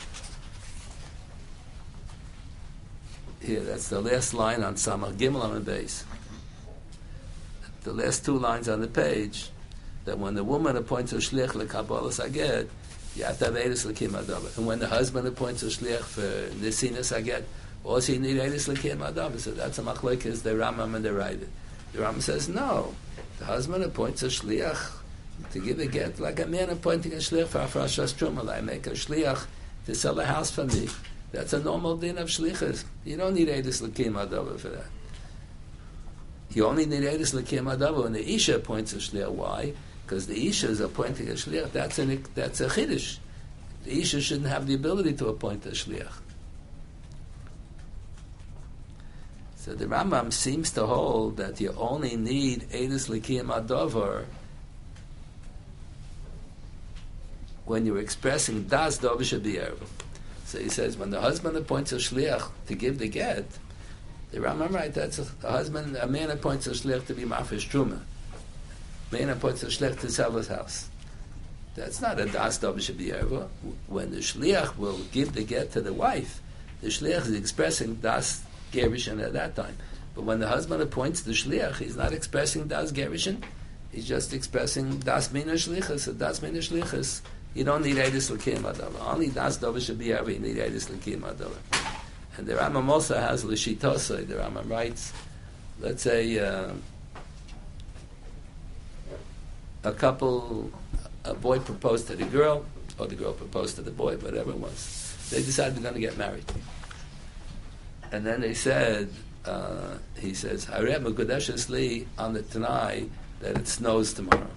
Here, that's the last line on Samach Gimel on the base. The last two lines on the page, that when the woman appoints a shliach l'kabolas haget, you have to have edus l'kiyum adover. And when the husband appoints a shliach for nesinas haget, also you need edus l'kiyum adover. So that's a machlokes, the Rambam and the Raida. The Rambam says, no, the husband appoints a shliach to give a get, like a man appointing a shliach for Afrashas Truma. I make a shliach to sell a house for me. That's a normal din of shlichus. You don't need edus l'kiyum adover for that. You only need edus l'kiyum adover when the isha appoints a shliach. Why? Because the isha is appointing a shliach. That's a chiddush. The isha shouldn't have the ability to appoint a shliach. So the Rambam seems to hold that you only need edus l'kiyum adover when you're expressing das dover shebiyerv. So he says when the husband appoints a shliach to give the get, the Rambam right, that's a man appoints a shliach to be mafresh truma. Man appoints a shliach to sell his house. That's not a das dover shebiyerv. When the shliach will give the get to the wife, the shliach is expressing das gerushin at that time. But when the husband appoints the shliach, he's not expressing das gerushin. He's just expressing das mina shlichus. So das mina shlichus, you don't need edus l'kiyum adover. Only das dover should be ever. You need edus l'kiyum adover. And the Rambam also has l'shitosai. The Rambam writes, let's say a boy proposed to the girl, or the girl proposed to the boy, whatever it was. They decided they're going to get married. And then they said, he says, Hareh Mekudeshes li on the Tanai that it snows tomorrow.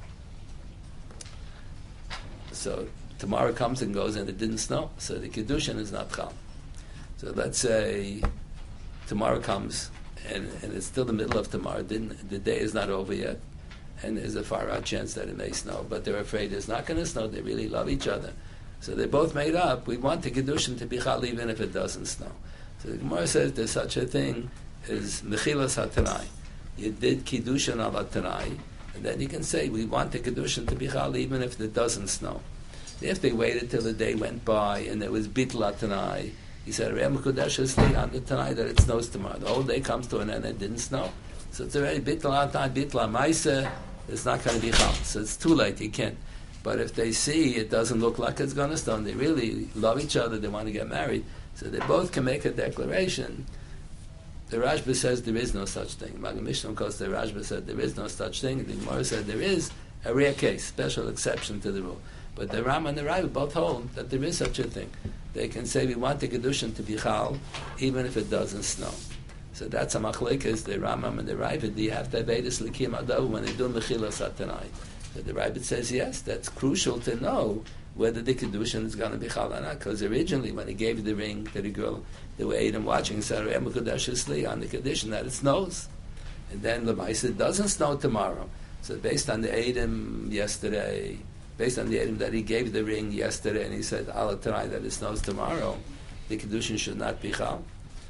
So tomorrow comes and goes and it didn't snow, so the Kiddushin is not Chal. So let's say tomorrow comes and it's still the middle of tomorrow, the day is not over yet, and there's a far out chance that it may snow, but they're afraid it's not going to snow, they really love each other. So they both made up, we want the Kiddushin to be Chal even if it doesn't snow. So the Gemara says there's such a thing as Mechilas HaTanai. You did Kiddushin al HaTanai, and then you can say, we want the Kiddushin to be Chal even if it doesn't snow. If they waited till the day went by and there was Bittul HaTanai, he said, Reh Mekudeshes li on the Tanai that it snows tomorrow. The whole day comes to an end and it didn't snow. So it's already Bittul HaTanai, Bittul HaMaaseh, it's not going to be Chal. So it's too late, you can't. But if they see it doesn't look like it's going to snow, and they really love each other, they want to get married, so they both can make a declaration. The Rashba says there is no such thing. Magen Mishnah, of course, the Rashba said there is no such thing. The Gemara said there is a rare case, special exception to the rule. But the Ram and the Raiva both hold that there is such a thing. They can say we want the Kedushin to be Chal, even if it doesn't snow. So that's a machlekes, the Rambam and the Raiva. Do you have to have edus l'kiyum adover when they do Mechilas HaTanai? So the Raiva says yes, that's crucial to know whether the Kedushin is going to be Chal or not. Because originally, when he gave the ring to the girl, they were Edom watching, he said, Reh Mekudeshes li on the condition that it snows. And then the Lamaisa, it doesn't snow tomorrow. So based on the Edom yesterday, based on the Edom that he gave the ring yesterday, and he said, Allah Tanai, that it snows tomorrow, the Kedushin should not be Chal.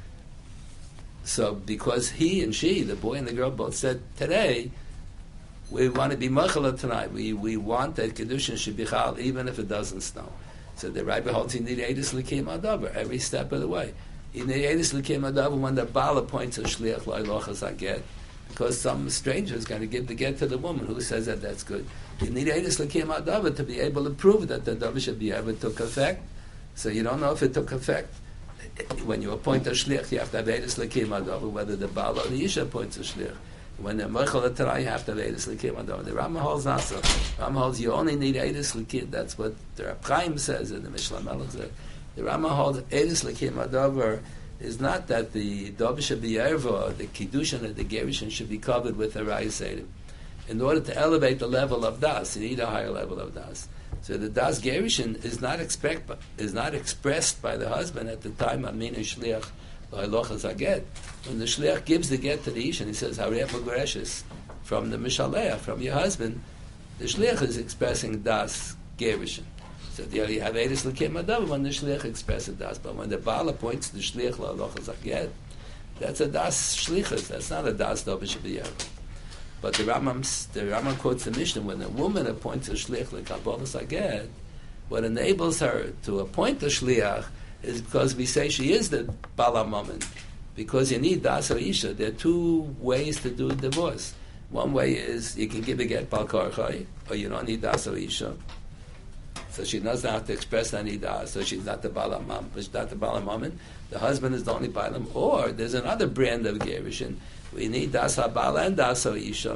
So because he and she, the boy and the girl, both said, today, we want to be Mechala tonight. We want that Kedushin should be Chal, even if it doesn't snow. So the Rebbe holds you need edus l'kiyum adover every step of the way. You need edus l'kiyum adover when the Baal appoints a shliach lo'ilachas haget, because some stranger is going to give the get to the woman who says that that's good. You need edus l'kiyum adover to be able to prove that the davar should be ever took effect. So you don't know if it took effect. When you appoint a shliach, you have to have edus l'kiyum adover, whether the Baal or the Isha appoints a shliach. When the Mechel Torah, you have to have edus l'kiyum adover. The Rambam holds not so. Rambam holds you only need edus l'kiyum. That's what the Reb Chaim says in the Mishnah Melech. The Rambam holds edus l'kiyum adover is not that the davar should be erva, the kiddushin or the gerushin should be covered with a rayis edom. In order to elevate the level of das, you need a higher level of das. So the das gerushin is not expressed by the husband at the time of mina shliach Loilochas Aget. When the shliach gives the get to the ish and he says Harei Magoreshes from the Mishaleh, from your husband, the shliach is expressing das gerushin. So there you have Eidus L'Kim Adav when the shliach expresses das. But when the Baal appoints the shliach Loilochas Aget, that's a das shlichus. That's not a das dovish b'yachol. But the Rambam quotes the Mishnah when a woman appoints a shliach l'kabolas aged, what enables her to appoint a shliach is because we say she is the bala woman. Because you need das or isha. There are two ways to do a divorce. One way is you can give a get bal karchai, or you don't need das or isha. So she doesn't have to express any das, so she's not the bala mom, but she's not the bala woman. The husband is the only balam. Or there's another brand of gerushin. We need das habala and das isha.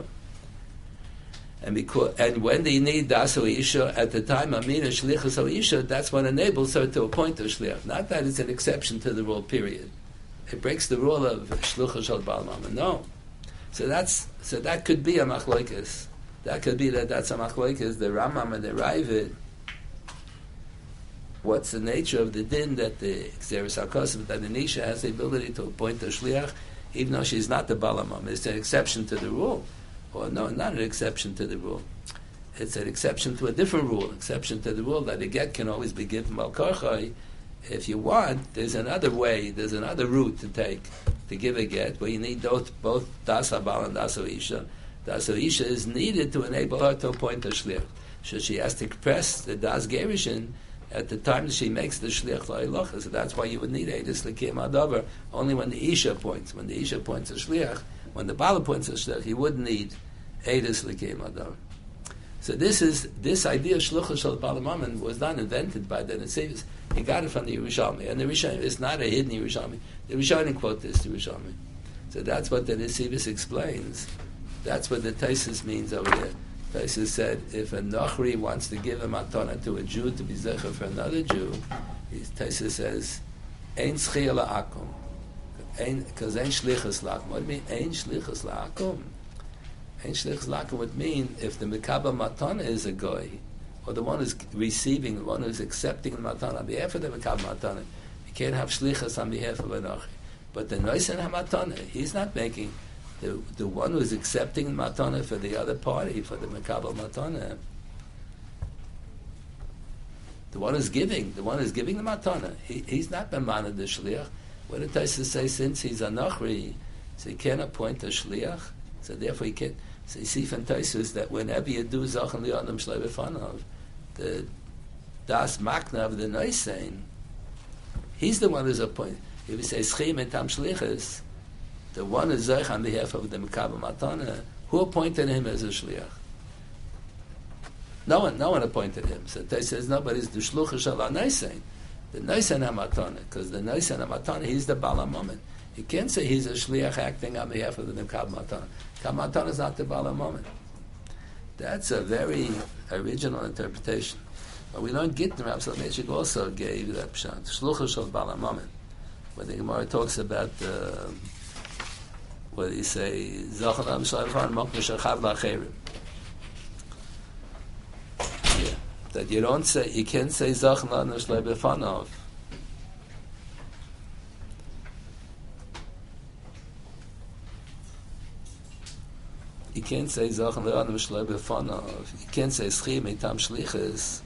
And when they need das isha at the time amina shlichus isha, that's what enables her to appoint a shliach. Not that it's an exception to the rule. Period. It breaks the rule of shluchus shel bal mama. No. So that could be a machloikas. That could be that's a machloikas. The Rambam and the Ravid. What's the nature of the din that the Xeris HaKosim, that the Nisha has the ability to appoint a shliach, even though she's not the balamam? It's an exception to the rule. Or no, not an exception to the rule. It's an exception to a different rule. Exception to the rule that a get can always be given bal karchai. If you want, there's another way, there's another route to take to give a get, where you need both das habal and das isha. Das isha is needed to enable her to appoint a shliach. So she has to express the das gerushin at the time that she makes the shliach la'ilocha. So that's why you would need Eidus L'Kim Adavar only when the isha appoints. When the isha appoints a shliach, when the bala appoints a shliach, you wouldn't need Eidus L'Kim Adavar. So this idea of shluchah shel balamaman was not invented by the Nesivis. He got it from the Yerushalmi, and the Yerushalmi is not a hidden Yerushalmi. The Yerushalmi quote this Yerushalmi. So that's what the Nesivis explains. That's what the Taisus means over there. Taisus said, if a Nochri wants to give a matana to a Jew to be zecher for another Jew, Taisus says, ein schia la'akum. Because ein shlichus la'akum. What do you mean, ein shlichus la'akum? Ein shlichus la'akum would mean if the mekabel matana is a goy, or the one who's receiving, the one who's accepting the matana on behalf of the mekabel matana, you can't have shlichus on behalf of a Nochri. But the noisen hamatana, he's not making... The one who is accepting matana for the other party, for the mekabel matana, the one who's giving the matana, he's not b'mana the shliach. What did Taisus say? Since he's a nachri, so he can't appoint a shliach. So therefore he can't. So you see from Taisus that whenever you do zachan li'adam shlei b'fanav, the das makna of the noisein, he's the one who's appointed. If you say schim etam shlichus, the one is zeich on behalf of the mekabel matana. Who appointed him as a shliach? No one appointed him. So they says nobody's the shluchah shel ha-noisein. The noisein ha-matana, because the noisein ha-matana, he's the bala moment. You can't say he's a shliach acting on behalf of the mekabel matana. Mekabel matana is not the bala moment. That's a very original interpretation. But we don't get the Rav Soloveitchik also gave that pshat. Shluchah shel bala moment. When the Gemara talks about what do you say? Zachanam Shalaifan Mokna Shachav Lacherim. Yeah, that you don't say, you can't say Zachanam Shalai B'Fanov. You can't say Zachanam Shalai B'Fanov. You can't say Schim Eitam Shlichus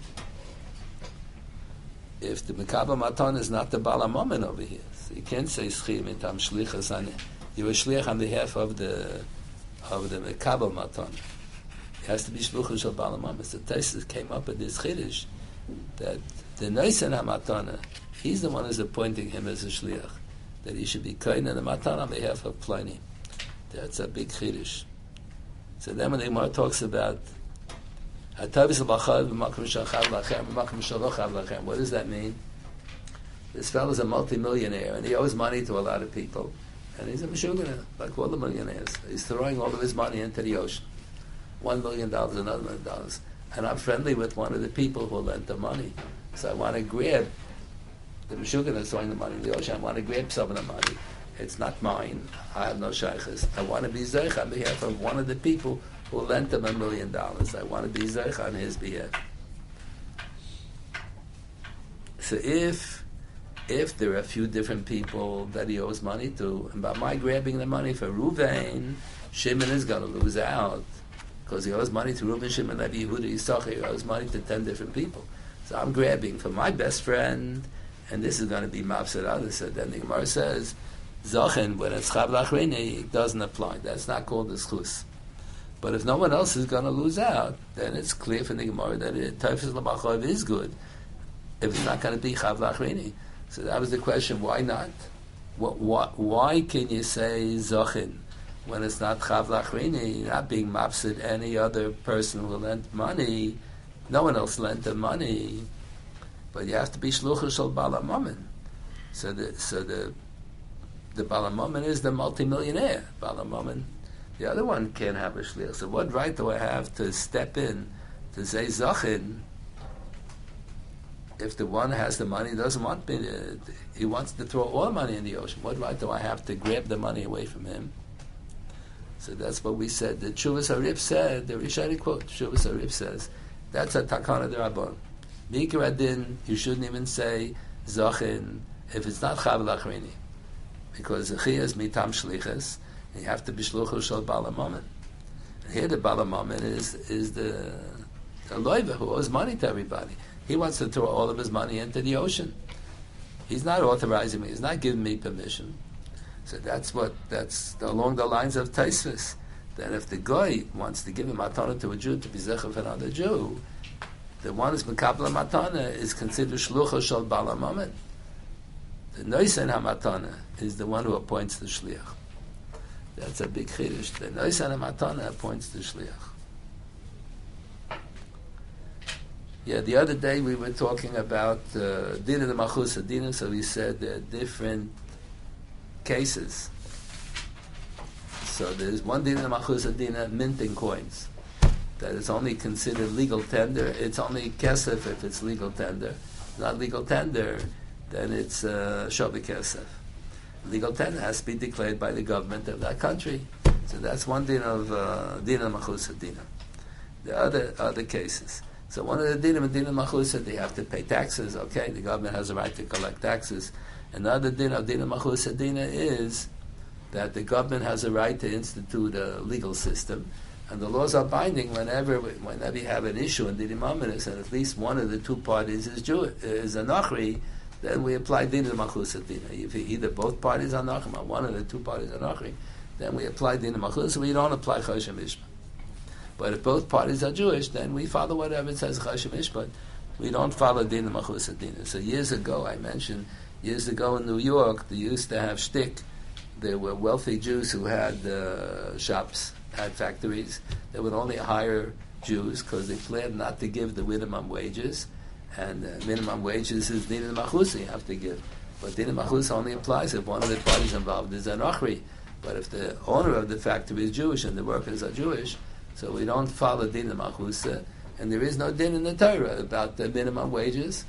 if the Mekabel Matan is not the Bala Momen over here. So you can't say Schim Eitam Shlichus on it. You were shliach on behalf of the mekabel matan. It has to be shluchah shel balamam. So Taisus came up with this chiddush that the noisen hamatana, he's the one who's appointing him as a shliach, that he should be kain in the matan on behalf of Pliny. That's a big chiddush. So then when the Gemara talks about what does that mean? This fellow's a multimillionaire and he owes money to a lot of people. And he's a meshugana, like all the millionaires. He's throwing all of his money into the ocean. $1 million, another $1 million. And I'm friendly with one of the people who lent the money. So I want to grab, the meshugana is throwing the money in the ocean, I want to grab some of the money. It's not mine. I have no shaykhs. I want to be zeich on behalf of one of the people who lent him $1 million. I want to be zeich on his behalf. So if if there are a few different people that he owes money to, and by my grabbing the money for Ruvain, Shimon is going to lose out because he owes money to Reuben, Shimon, Levi, Yehuda, Yisachar. He owes money to 10 different people. So I'm grabbing for my best friend, and this is going to be Mafsed others. So then the Gemara says, Zachen, when it's Chav Lachrini, it doesn't apply. That's not called a schus. But if no one else is going to lose out, then it's clear from the Gemara that Teifes L'Bachov is good if it's not going to be Chav Lachrini. So that was the question, why not? Why can you say Zachin when it's not Chav Lachrini, not being Mafsed any other person who lent money? No one else lent the money, but you have to be Shluchah Shel Bal HaMammon. So the Bal HaMammon is the multimillionaire Bal HaMammon. The other one can't have a shliach. So what right do I have to step in to say Zachin if the one has the money doesn't want me to, he wants to throw all the money in the ocean? What right do I have to grab the money away from him? So that's what we said. The Chuvas Arif said, the Rishari quote, Chuvas Arif says, that's a takana derabon. Mikra adin, you shouldn't even say Zachin if it's not Chav Lachrini, because Zechiyah mitam shlichus. You have to be shluchah shel Bal HaMammon. And here the Bal HaMammon is the loiva who owes money to everybody. He wants to throw all of his money into the ocean. He's not authorizing me. He's not giving me permission. So that's along the lines of Taisvis. That if the guy wants to give a matana to a Jew to be zecher of another Jew, the one who's mekabel matana is considered shluchah shel Bal HaMammon. The Noisen HaMatana is the one who appoints the shliach. That's a big chiddush. The Noisen HaMatana appoints the shliach. Yeah, the other day we were talking about Dina the Machus Adina, so we said there are different cases. So there's one Dina the Machus Adina, minting coins. That is only considered legal tender. It's only kesef if it's legal tender. Not legal tender, then it's Shobi Kesef. Legal tender has to be declared by the government of that country. So that's one din of Dina Machus Dina. The other cases. So one of the Dina Machus, they have to pay taxes. Okay, the government has a right to collect taxes. Another din of Dina Machus Dina is that the government has a right to institute a legal system, and the laws are binding whenever you have an issue in Dina Mamanis, and at least one of the two parties is a Nachri, then we apply Dina Machus Dina. If either both parties are Nachri, or one of the two parties are Nachri, then we apply Dina Machus. We don't apply Choshen Mishpat. But if both parties are Jewish, then we follow whatever it says Choshen Mishpat. We don't follow Dina Machus Dina. So years ago, I mentioned, years ago in New York, they used to have shtick. There were wealthy Jews who had shops, had factories. They would only hire Jews because they planned not to give the minimum wages. And minimum wages is Dina Machus you have to give. But Dina Machus only applies if one of the parties involved is an Ochri. But if the owner of the factory is Jewish and the workers are Jewish, so we don't follow Dina Machus. And there is no din in the Torah about the minimum wages.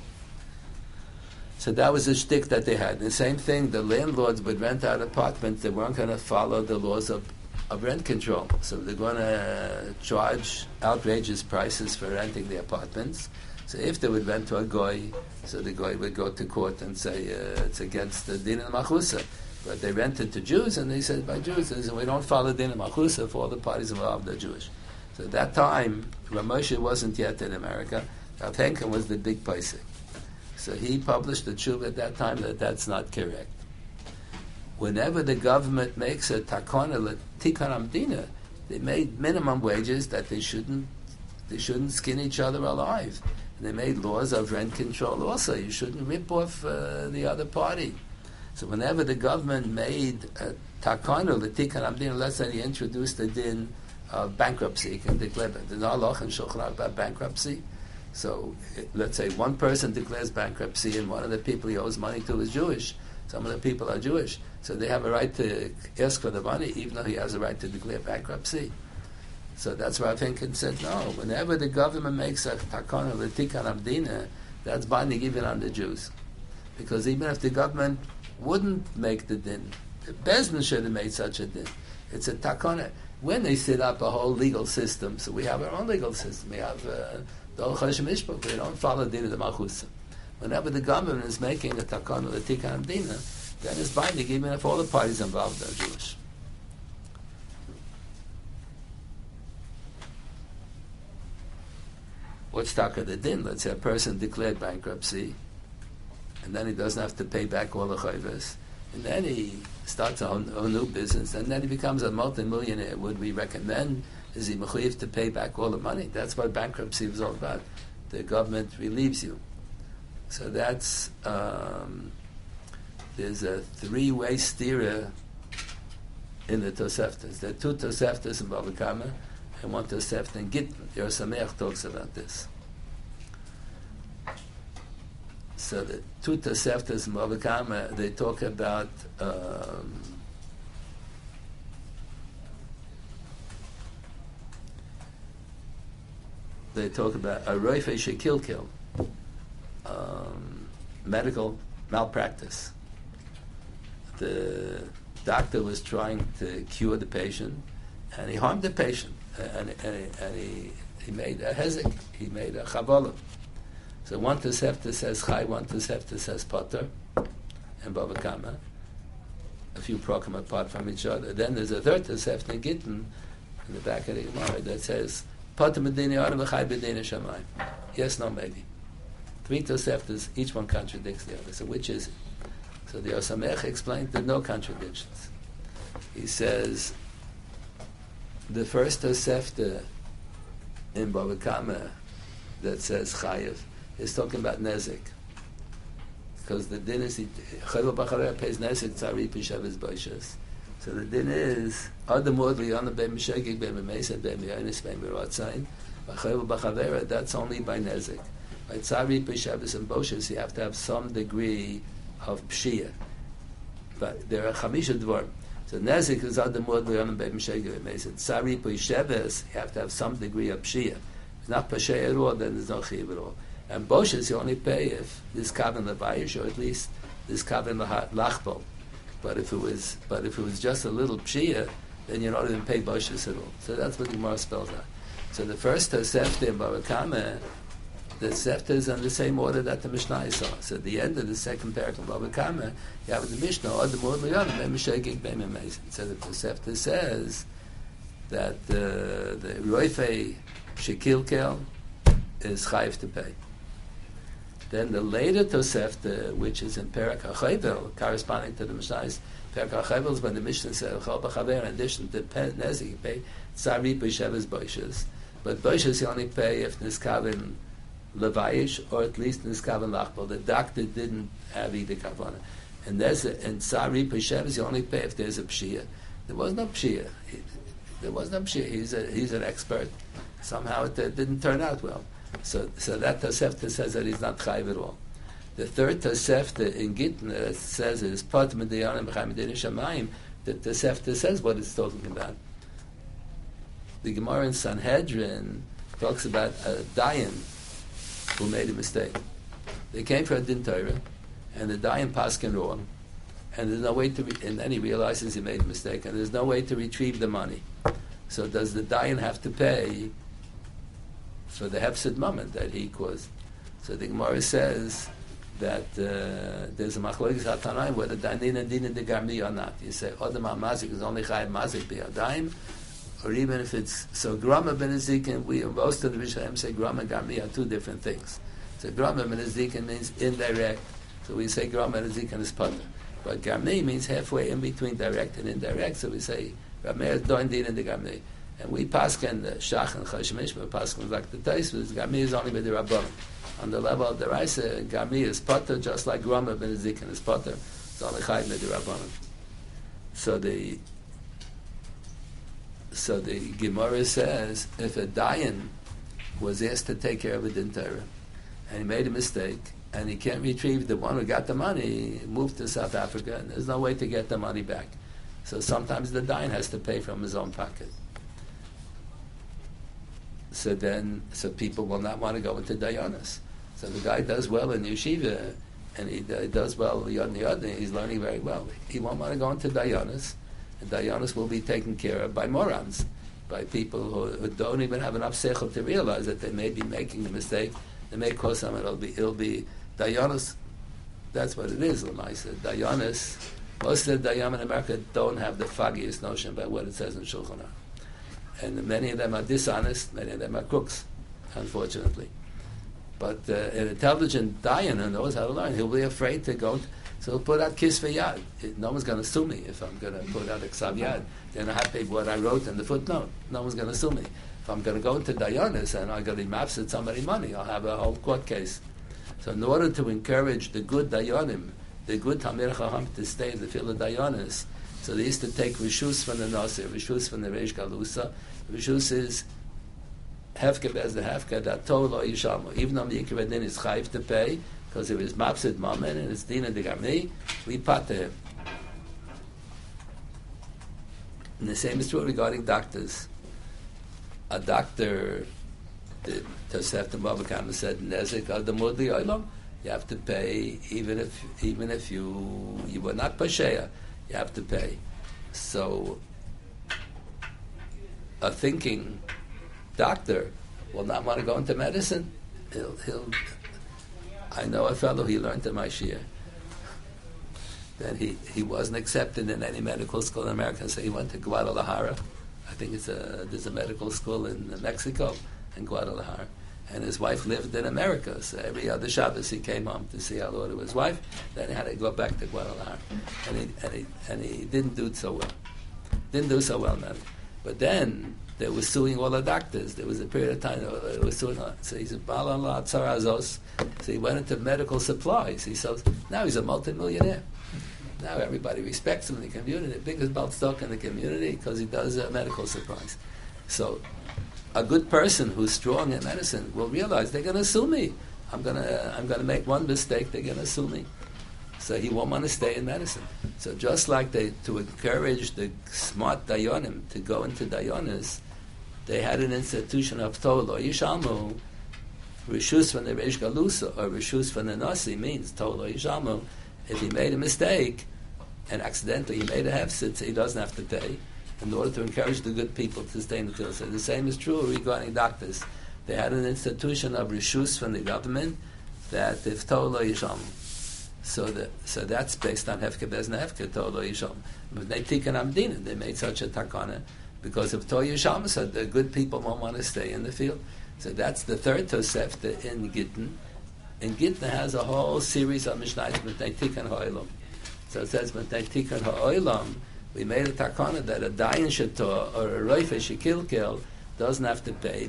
So that was a shtick that they had. And the same thing, the landlords would rent out apartments. They weren't going to follow the laws of rent control. So they're going to charge outrageous prices for renting the apartments. So if they would rent to a goy, so the goy would go to court and say it's against the din of machusa. But they rented to Jews, and they said by Jews, and we don't follow din of machusa if all the parties involved are Jewish. So at that time, Ramosha wasn't yet in America. Rav Henkin was the big paisik. So he published the tshuva at that time that that's not correct. Whenever the government makes a takana tikkun amdina, they made minimum wages that they shouldn't skin each other alive. And they made laws of rent control also. You shouldn't rip off the other party. So whenever the government made a takana tikkun amdina, let's say he introduced the din of bankruptcy, he can declare the Nalach and Shulchan Aruch about bankruptcy. So let's say one person declares bankruptcy and one of the people he owes money to is Jewish. Some of the people are Jewish. So they have a right to ask for the money even though he has a right to declare bankruptcy. So that's why Rav Henkin said, no, whenever the government makes a takana l'tikkun amdina, that's binding even on the Jews. Because even if the government wouldn't make the din, the Bezdin should have made such a din. It's a takana. When they set up a whole legal system, so we have our own legal system. We have the whole Choshen Mishpat. We don't follow the din of the Malchusa. Whenever the government is making a takana or a tikkun dina, then it's binding even if all the parties involved are Jewish. What's taka the din? Let's say a person declared bankruptcy, and then he doesn't have to pay back all the chayvas, and then he starts a new business, and then he becomes a multi-millionaire. Would we recommend, is he mechuyev to pay back all the money? That's what bankruptcy was all about. The government relieves you. So that's, there's a three-way steerer in the Toseftas. There are two Toseftas in Bava Kama, and one Tosefta in Gittin. Yor Sameach talks about this. So the two Toseftas in Bava Kama, they talk about a roife shekilkil, medical malpractice. The doctor was trying to cure the patient, and he harmed the patient, and he made a hezek, he made a chavolah. So one Tosefta says chai, one Tosefta says potter, and Bava Kama, a few prokem apart from each other. Then there's a third Tosefta in Gittin, in the back of the Gemara, that says potter medini adam v'chai b'dina shamayim. Yes, no, maybe. Three Toseftas, each one contradicts the other. So which is it? So the Osamech explained there are no contradictions. He says the first Tosefta in Bava Kama that says chayiv is talking about nezik, because the din is chayvah b'charei pays nezik tzari pishavas boishas. So the din is adam mod liyana beim mishagig beim meisad beim yanis beim miratzayin b'chayvah b'chavera. That's only by nezik. By tzari pishavas and boishas you have to have some degree of pshia. But there are chamisha dvar. So nezik is adam mod liyana beim mishagig beim meisad. Tzari pishavas you have to have some degree of pshia. It's not pashay at all, then there's no chiv at all. And Boshes you only pay if this kaven levayish, or at least this kaven lachbol. But if it was just a little pshia, then you don't even pay Boshes at all. So that's what the Gemara spells out. So the first Tosefta in Bava Kama, the Tosefta is in the same order that the Mishnah saw. So at the end of the second paragraph of Bava Kama, you have the Mishnah, or the Mod L'Yam, Be'em Shegig, Be'em Amazing. So the Tosefta says that the Roifei Shekilkel is chayiv to pay. Then the later Tosefta, which is in Perak HaChayvel, corresponding to the Mishnah's Perak HaChayvel, is when the Mishnah said, Chol b'chaver, in addition to nezik, you pay tzari b'sheves boishes. But boishes you only pay if niskaven levayish, or at least niskaven lachbol. The doctor didn't have either kavana. And tzari b'sheves you only pay if there's a pshia. There was no pshia. He's an expert. Somehow it didn't turn out well. So that Tosefta says that he's not chayiv at all. The third Tosefta in Gittin says is Pat Mediyanim B'Chaim Medina Shamayim. The Tosefta says what it's talking about. The Gemara in Sanhedrin talks about a dayan who made a mistake. They came for a din Torah, and the dayan paskin wrong, and there's no way to. And then he realizes he made a mistake, and there's no way to retrieve the money. So does the dayan have to pay for the hefsid moment that he caused? So the Gemara says that there's a machlokes hatanaim whether dainin din de garmi or not. You say odem hamazik is only chayiv mazik biyadayim, or even if it's so grama ben ezikin. We most of the Rishonim say grama and garmi are two different things. So grama ben ezikin means indirect. So we say grama and ezikin is pater, but garmi means halfway in between direct and indirect. So we say rameir doin din de garmi. And we paskin the shach and chashmish, but paskin like the Tosfos, Gami is only with the Rabban. On the level of the Raisa, Gami is potter, just like Grama ben Ezikin is potter. It's only chayv with the Rabban. So the Gemara says, if a dayan was asked to take care of a din Torah, and he made a mistake, and he can't retrieve the one who got the money, he moved to South Africa, and there's no way to get the money back. So sometimes the dayan has to pay from his own pocket. So people will not want to go into dayanas. So the guy does well in yeshiva, and he does well yad yad. He's learning very well. He won't want to go into dayanas, and dayanas will be taken care of by morons, by people who don't even have enough seichel to realize that they may be making a mistake. They may cause someone it'll be Dayanis, that's what it is, Lamaisa. Dayanis, most of the Dayanim in America don't have the foggiest notion about what it says in Shulchan Aruch. And many of them are dishonest, many of them are crooks, unfortunately. But an intelligent Dayan who knows how to learn, he'll be afraid to go, so he'll put out Kisvei Yad. No one's going to sue me if I'm going to put out a Ksav Yad. Then I have to pay what I wrote in the footnote. No one's going to sue me. If I'm going to go into Dayanis and I'm going to mafsid somebody money, I'll have a whole court case. So in order to encourage the good Dayanim, the good Tamir Chacham to stay in the field of Dayanis, so they used to take Rishus from the Nasir, Rishus from the Reish Galusa. Rishus is Hefke as the Hefke, that Tolo Yishalmo. Even though the Yikir Din is Chayiv to pay, because it was Mapsid Mamen and it's Dina de Gamni, we pater him. And the same is true regarding doctors. A doctor, the Tosefta Mavakam said, Nezik Adamudi Olam, you have to pay even if you were not Pasheya, you have to pay. So a thinking doctor will not want to go into medicine. He'll I know a fellow, he learned in my shir. Then he wasn't accepted in any medical school in America, so he went to Guadalajara. I think there's a medical school in Mexico, in Guadalajara. And his wife lived in America, so every other Shabbos he came home to see how Lord of his wife. Then he had to go back to Guadalajara. And he didn't do so well. Didn't do so well, man. But then they were suing all the doctors. There was a period of time they were suing. So he said, so he went into medical supplies. Now he's a multimillionaire. Now everybody respects him in the community. The biggest baltzok in the community because he does medical supplies. So a good person who's strong in medicine will realize they're going to sue me. I'm going to make one mistake. They're going to sue me. So he won't want to stay in medicine. So just like to encourage the smart Dayanim to go into Dayanis, they had an institution of Tol or Yishalmu. Rishus from the Reish Galusa or Rishus from the Nasi means Tol or Yishalmu. If he made a mistake and accidentally he made a hefset, so he doesn't have to pay, in order to encourage the good people to stay in the field. So the same is true regarding doctors. They had an institution of Rishus from the government that if Tol or Yishalmu. So that's based on Hefke Bezna Hefke Tolo Yisham. But they Tikkun Amdina, they made such a takana because of Tolo Yisham, so the good people won't want to stay in the field. So that's the third Tosefta in Gittin. And Gittin has a whole series of Mishnayos B'nai Tikkun Ha'olam. So it says B'nai Tikkun Ha'olam, we made a takana that a Dayan Shator or a Roife Shekilkel doesn't have to pay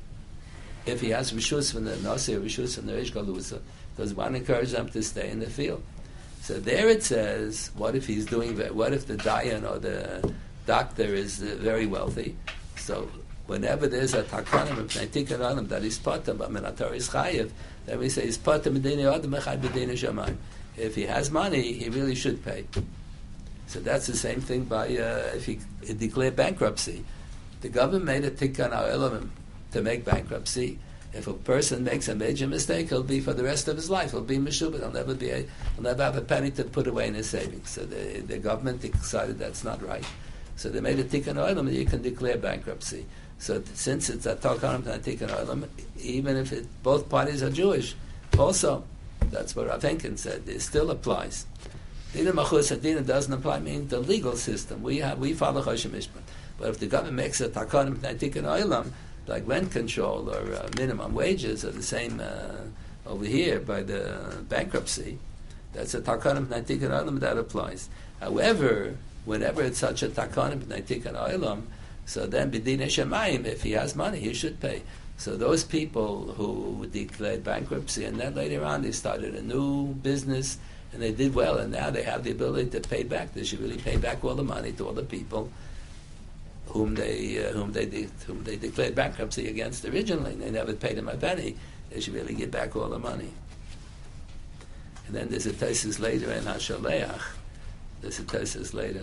if he has Rishus from the Nasi or Rishus from the Reish Galusa, because one encourages them to stay in the field. So there it says, what if he's what if the Dayan or the doctor is very wealthy? So whenever there's a takanim of Tikkun Ha'olam that is patam, but Minator is chayiv, then we say he's patam b'dinei adam echad b'dinei shamayim. If he has money, he really should pay. So that's the same thing by if he declared bankruptcy. The government made a Tikkun Ha'olam to make bankruptcy. If a person makes a major mistake, he'll be for the rest of his life. He'll be meshubed. He'll never have a penny to put away in his savings. So the government decided that's not right. So they made a Tikkun Ha'olam that you can declare bankruptcy. So since it's a Tikkun Ha'olam, even if both parties are Jewish, also that's what Rav Henkin said. It still applies. Dina Machus Adina doesn't apply. Means the legal system. We follow Choshen Mishpat. But if the government makes a Tikkun Ha'olam, like rent control or minimum wages are the same over here by the bankruptcy, that's a takanim b'nai tikkun ha'olam that applies. However, whenever it's such a takanim b'nai tikkun ha'olam, so then b'dinei shamayim, if he has money, he should pay. So those people who declared bankruptcy and then later on they started a new business and they did well and now they have the ability to pay back. They should really pay back all the money to all the people whom they declared bankruptcy against originally. They never paid them a penny. They should really get back all the money. And then there's a thesis later in HaShaleach. There's a thesis later.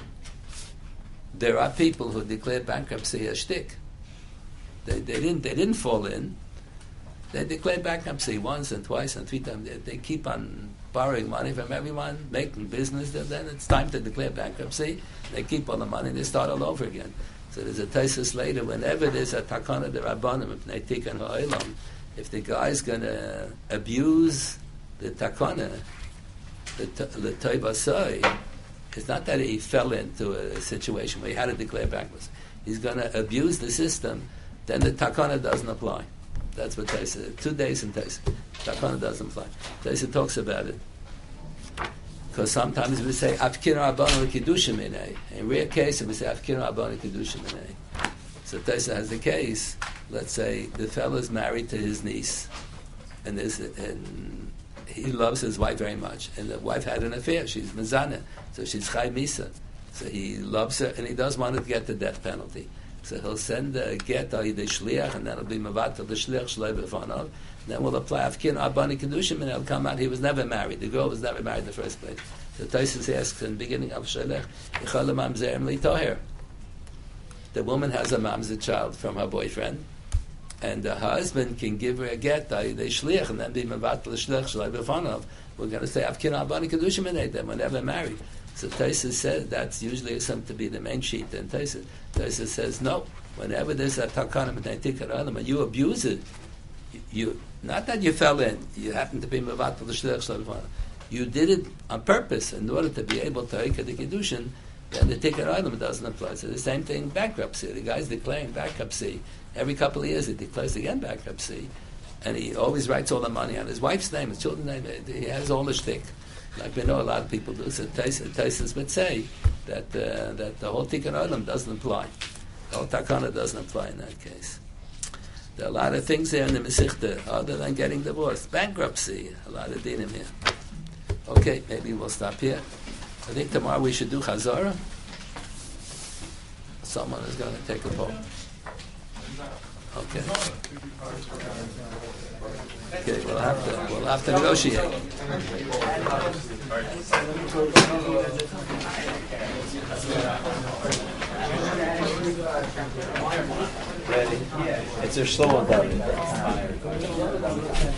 There are people who declared bankruptcy a shtick. They didn't fall in. They declared bankruptcy once and twice and three times. They keep on borrowing money from everyone, making business. Then it's time to declare bankruptcy. They keep all the money. They start all over again. So there's a thesis later. Whenever there's a takana de rabbanim, if the guy's going to abuse the takana, the toivasoi, it's not that he fell into a situation where he had to declare bankruptcy. He's going to abuse the system, then the takana doesn't apply. That's what they say. 2 days in Taisa. Takana doesn't apply. Taisa talks about it. Because sometimes we say, Afkir Rabban Kiddushim Inei. In rare cases, we say, Afkir Rabban Kiddushim Inei. So Taisa has the case, let's say the fellow is married to his niece, and he loves his wife very much, and the wife had an affair. She's Mizana, so she's Chai Misa. So he loves her, and he does want to get the death penalty. So he'll send a get the shliach, and then it'll be mavatal the shliach shloi b'fanov. Then we'll apply afkin abani kedushim, and it'll come out he was never married. The girl was never married in the first place. So Tosfos asks in the beginning of shlech, ichal mamzerim litoher. The woman has a mamzer child from her boyfriend, and the husband can give her a get the shliach, and then be mavatal the shliach shloi b'fanov. We're going to say afkin abani kedushim, and they were never married. So Tosfos says that's usually assumed to be the main sheet. And Tosfos says no. Whenever there's a takana b'neitikar adam and you abuse it, you not that you fell in, you happen to be mevatel the shliach shel. You did it on purpose in order to be able to hike the kiddushin. Then the tikar adam doesn't apply. So the same thing bankruptcy. The guy's declaring bankruptcy every couple of years. He declares again bankruptcy, and he always writes all the money on his wife's name, his children's name. He has all the shtick. Like we know a lot of people do. So Tosfos would say that the whole Tikkun Olam doesn't apply. The whole Takana doesn't apply in that case. There are a lot of things there in the Mesichta other than getting divorced. Bankruptcy, a lot of dinim here. Okay, maybe we'll stop here. I think tomorrow we should do Chazorah. Someone is going to take a poll. Okay. Okay, we'll have to negotiate. Ready? It's a slow one, David.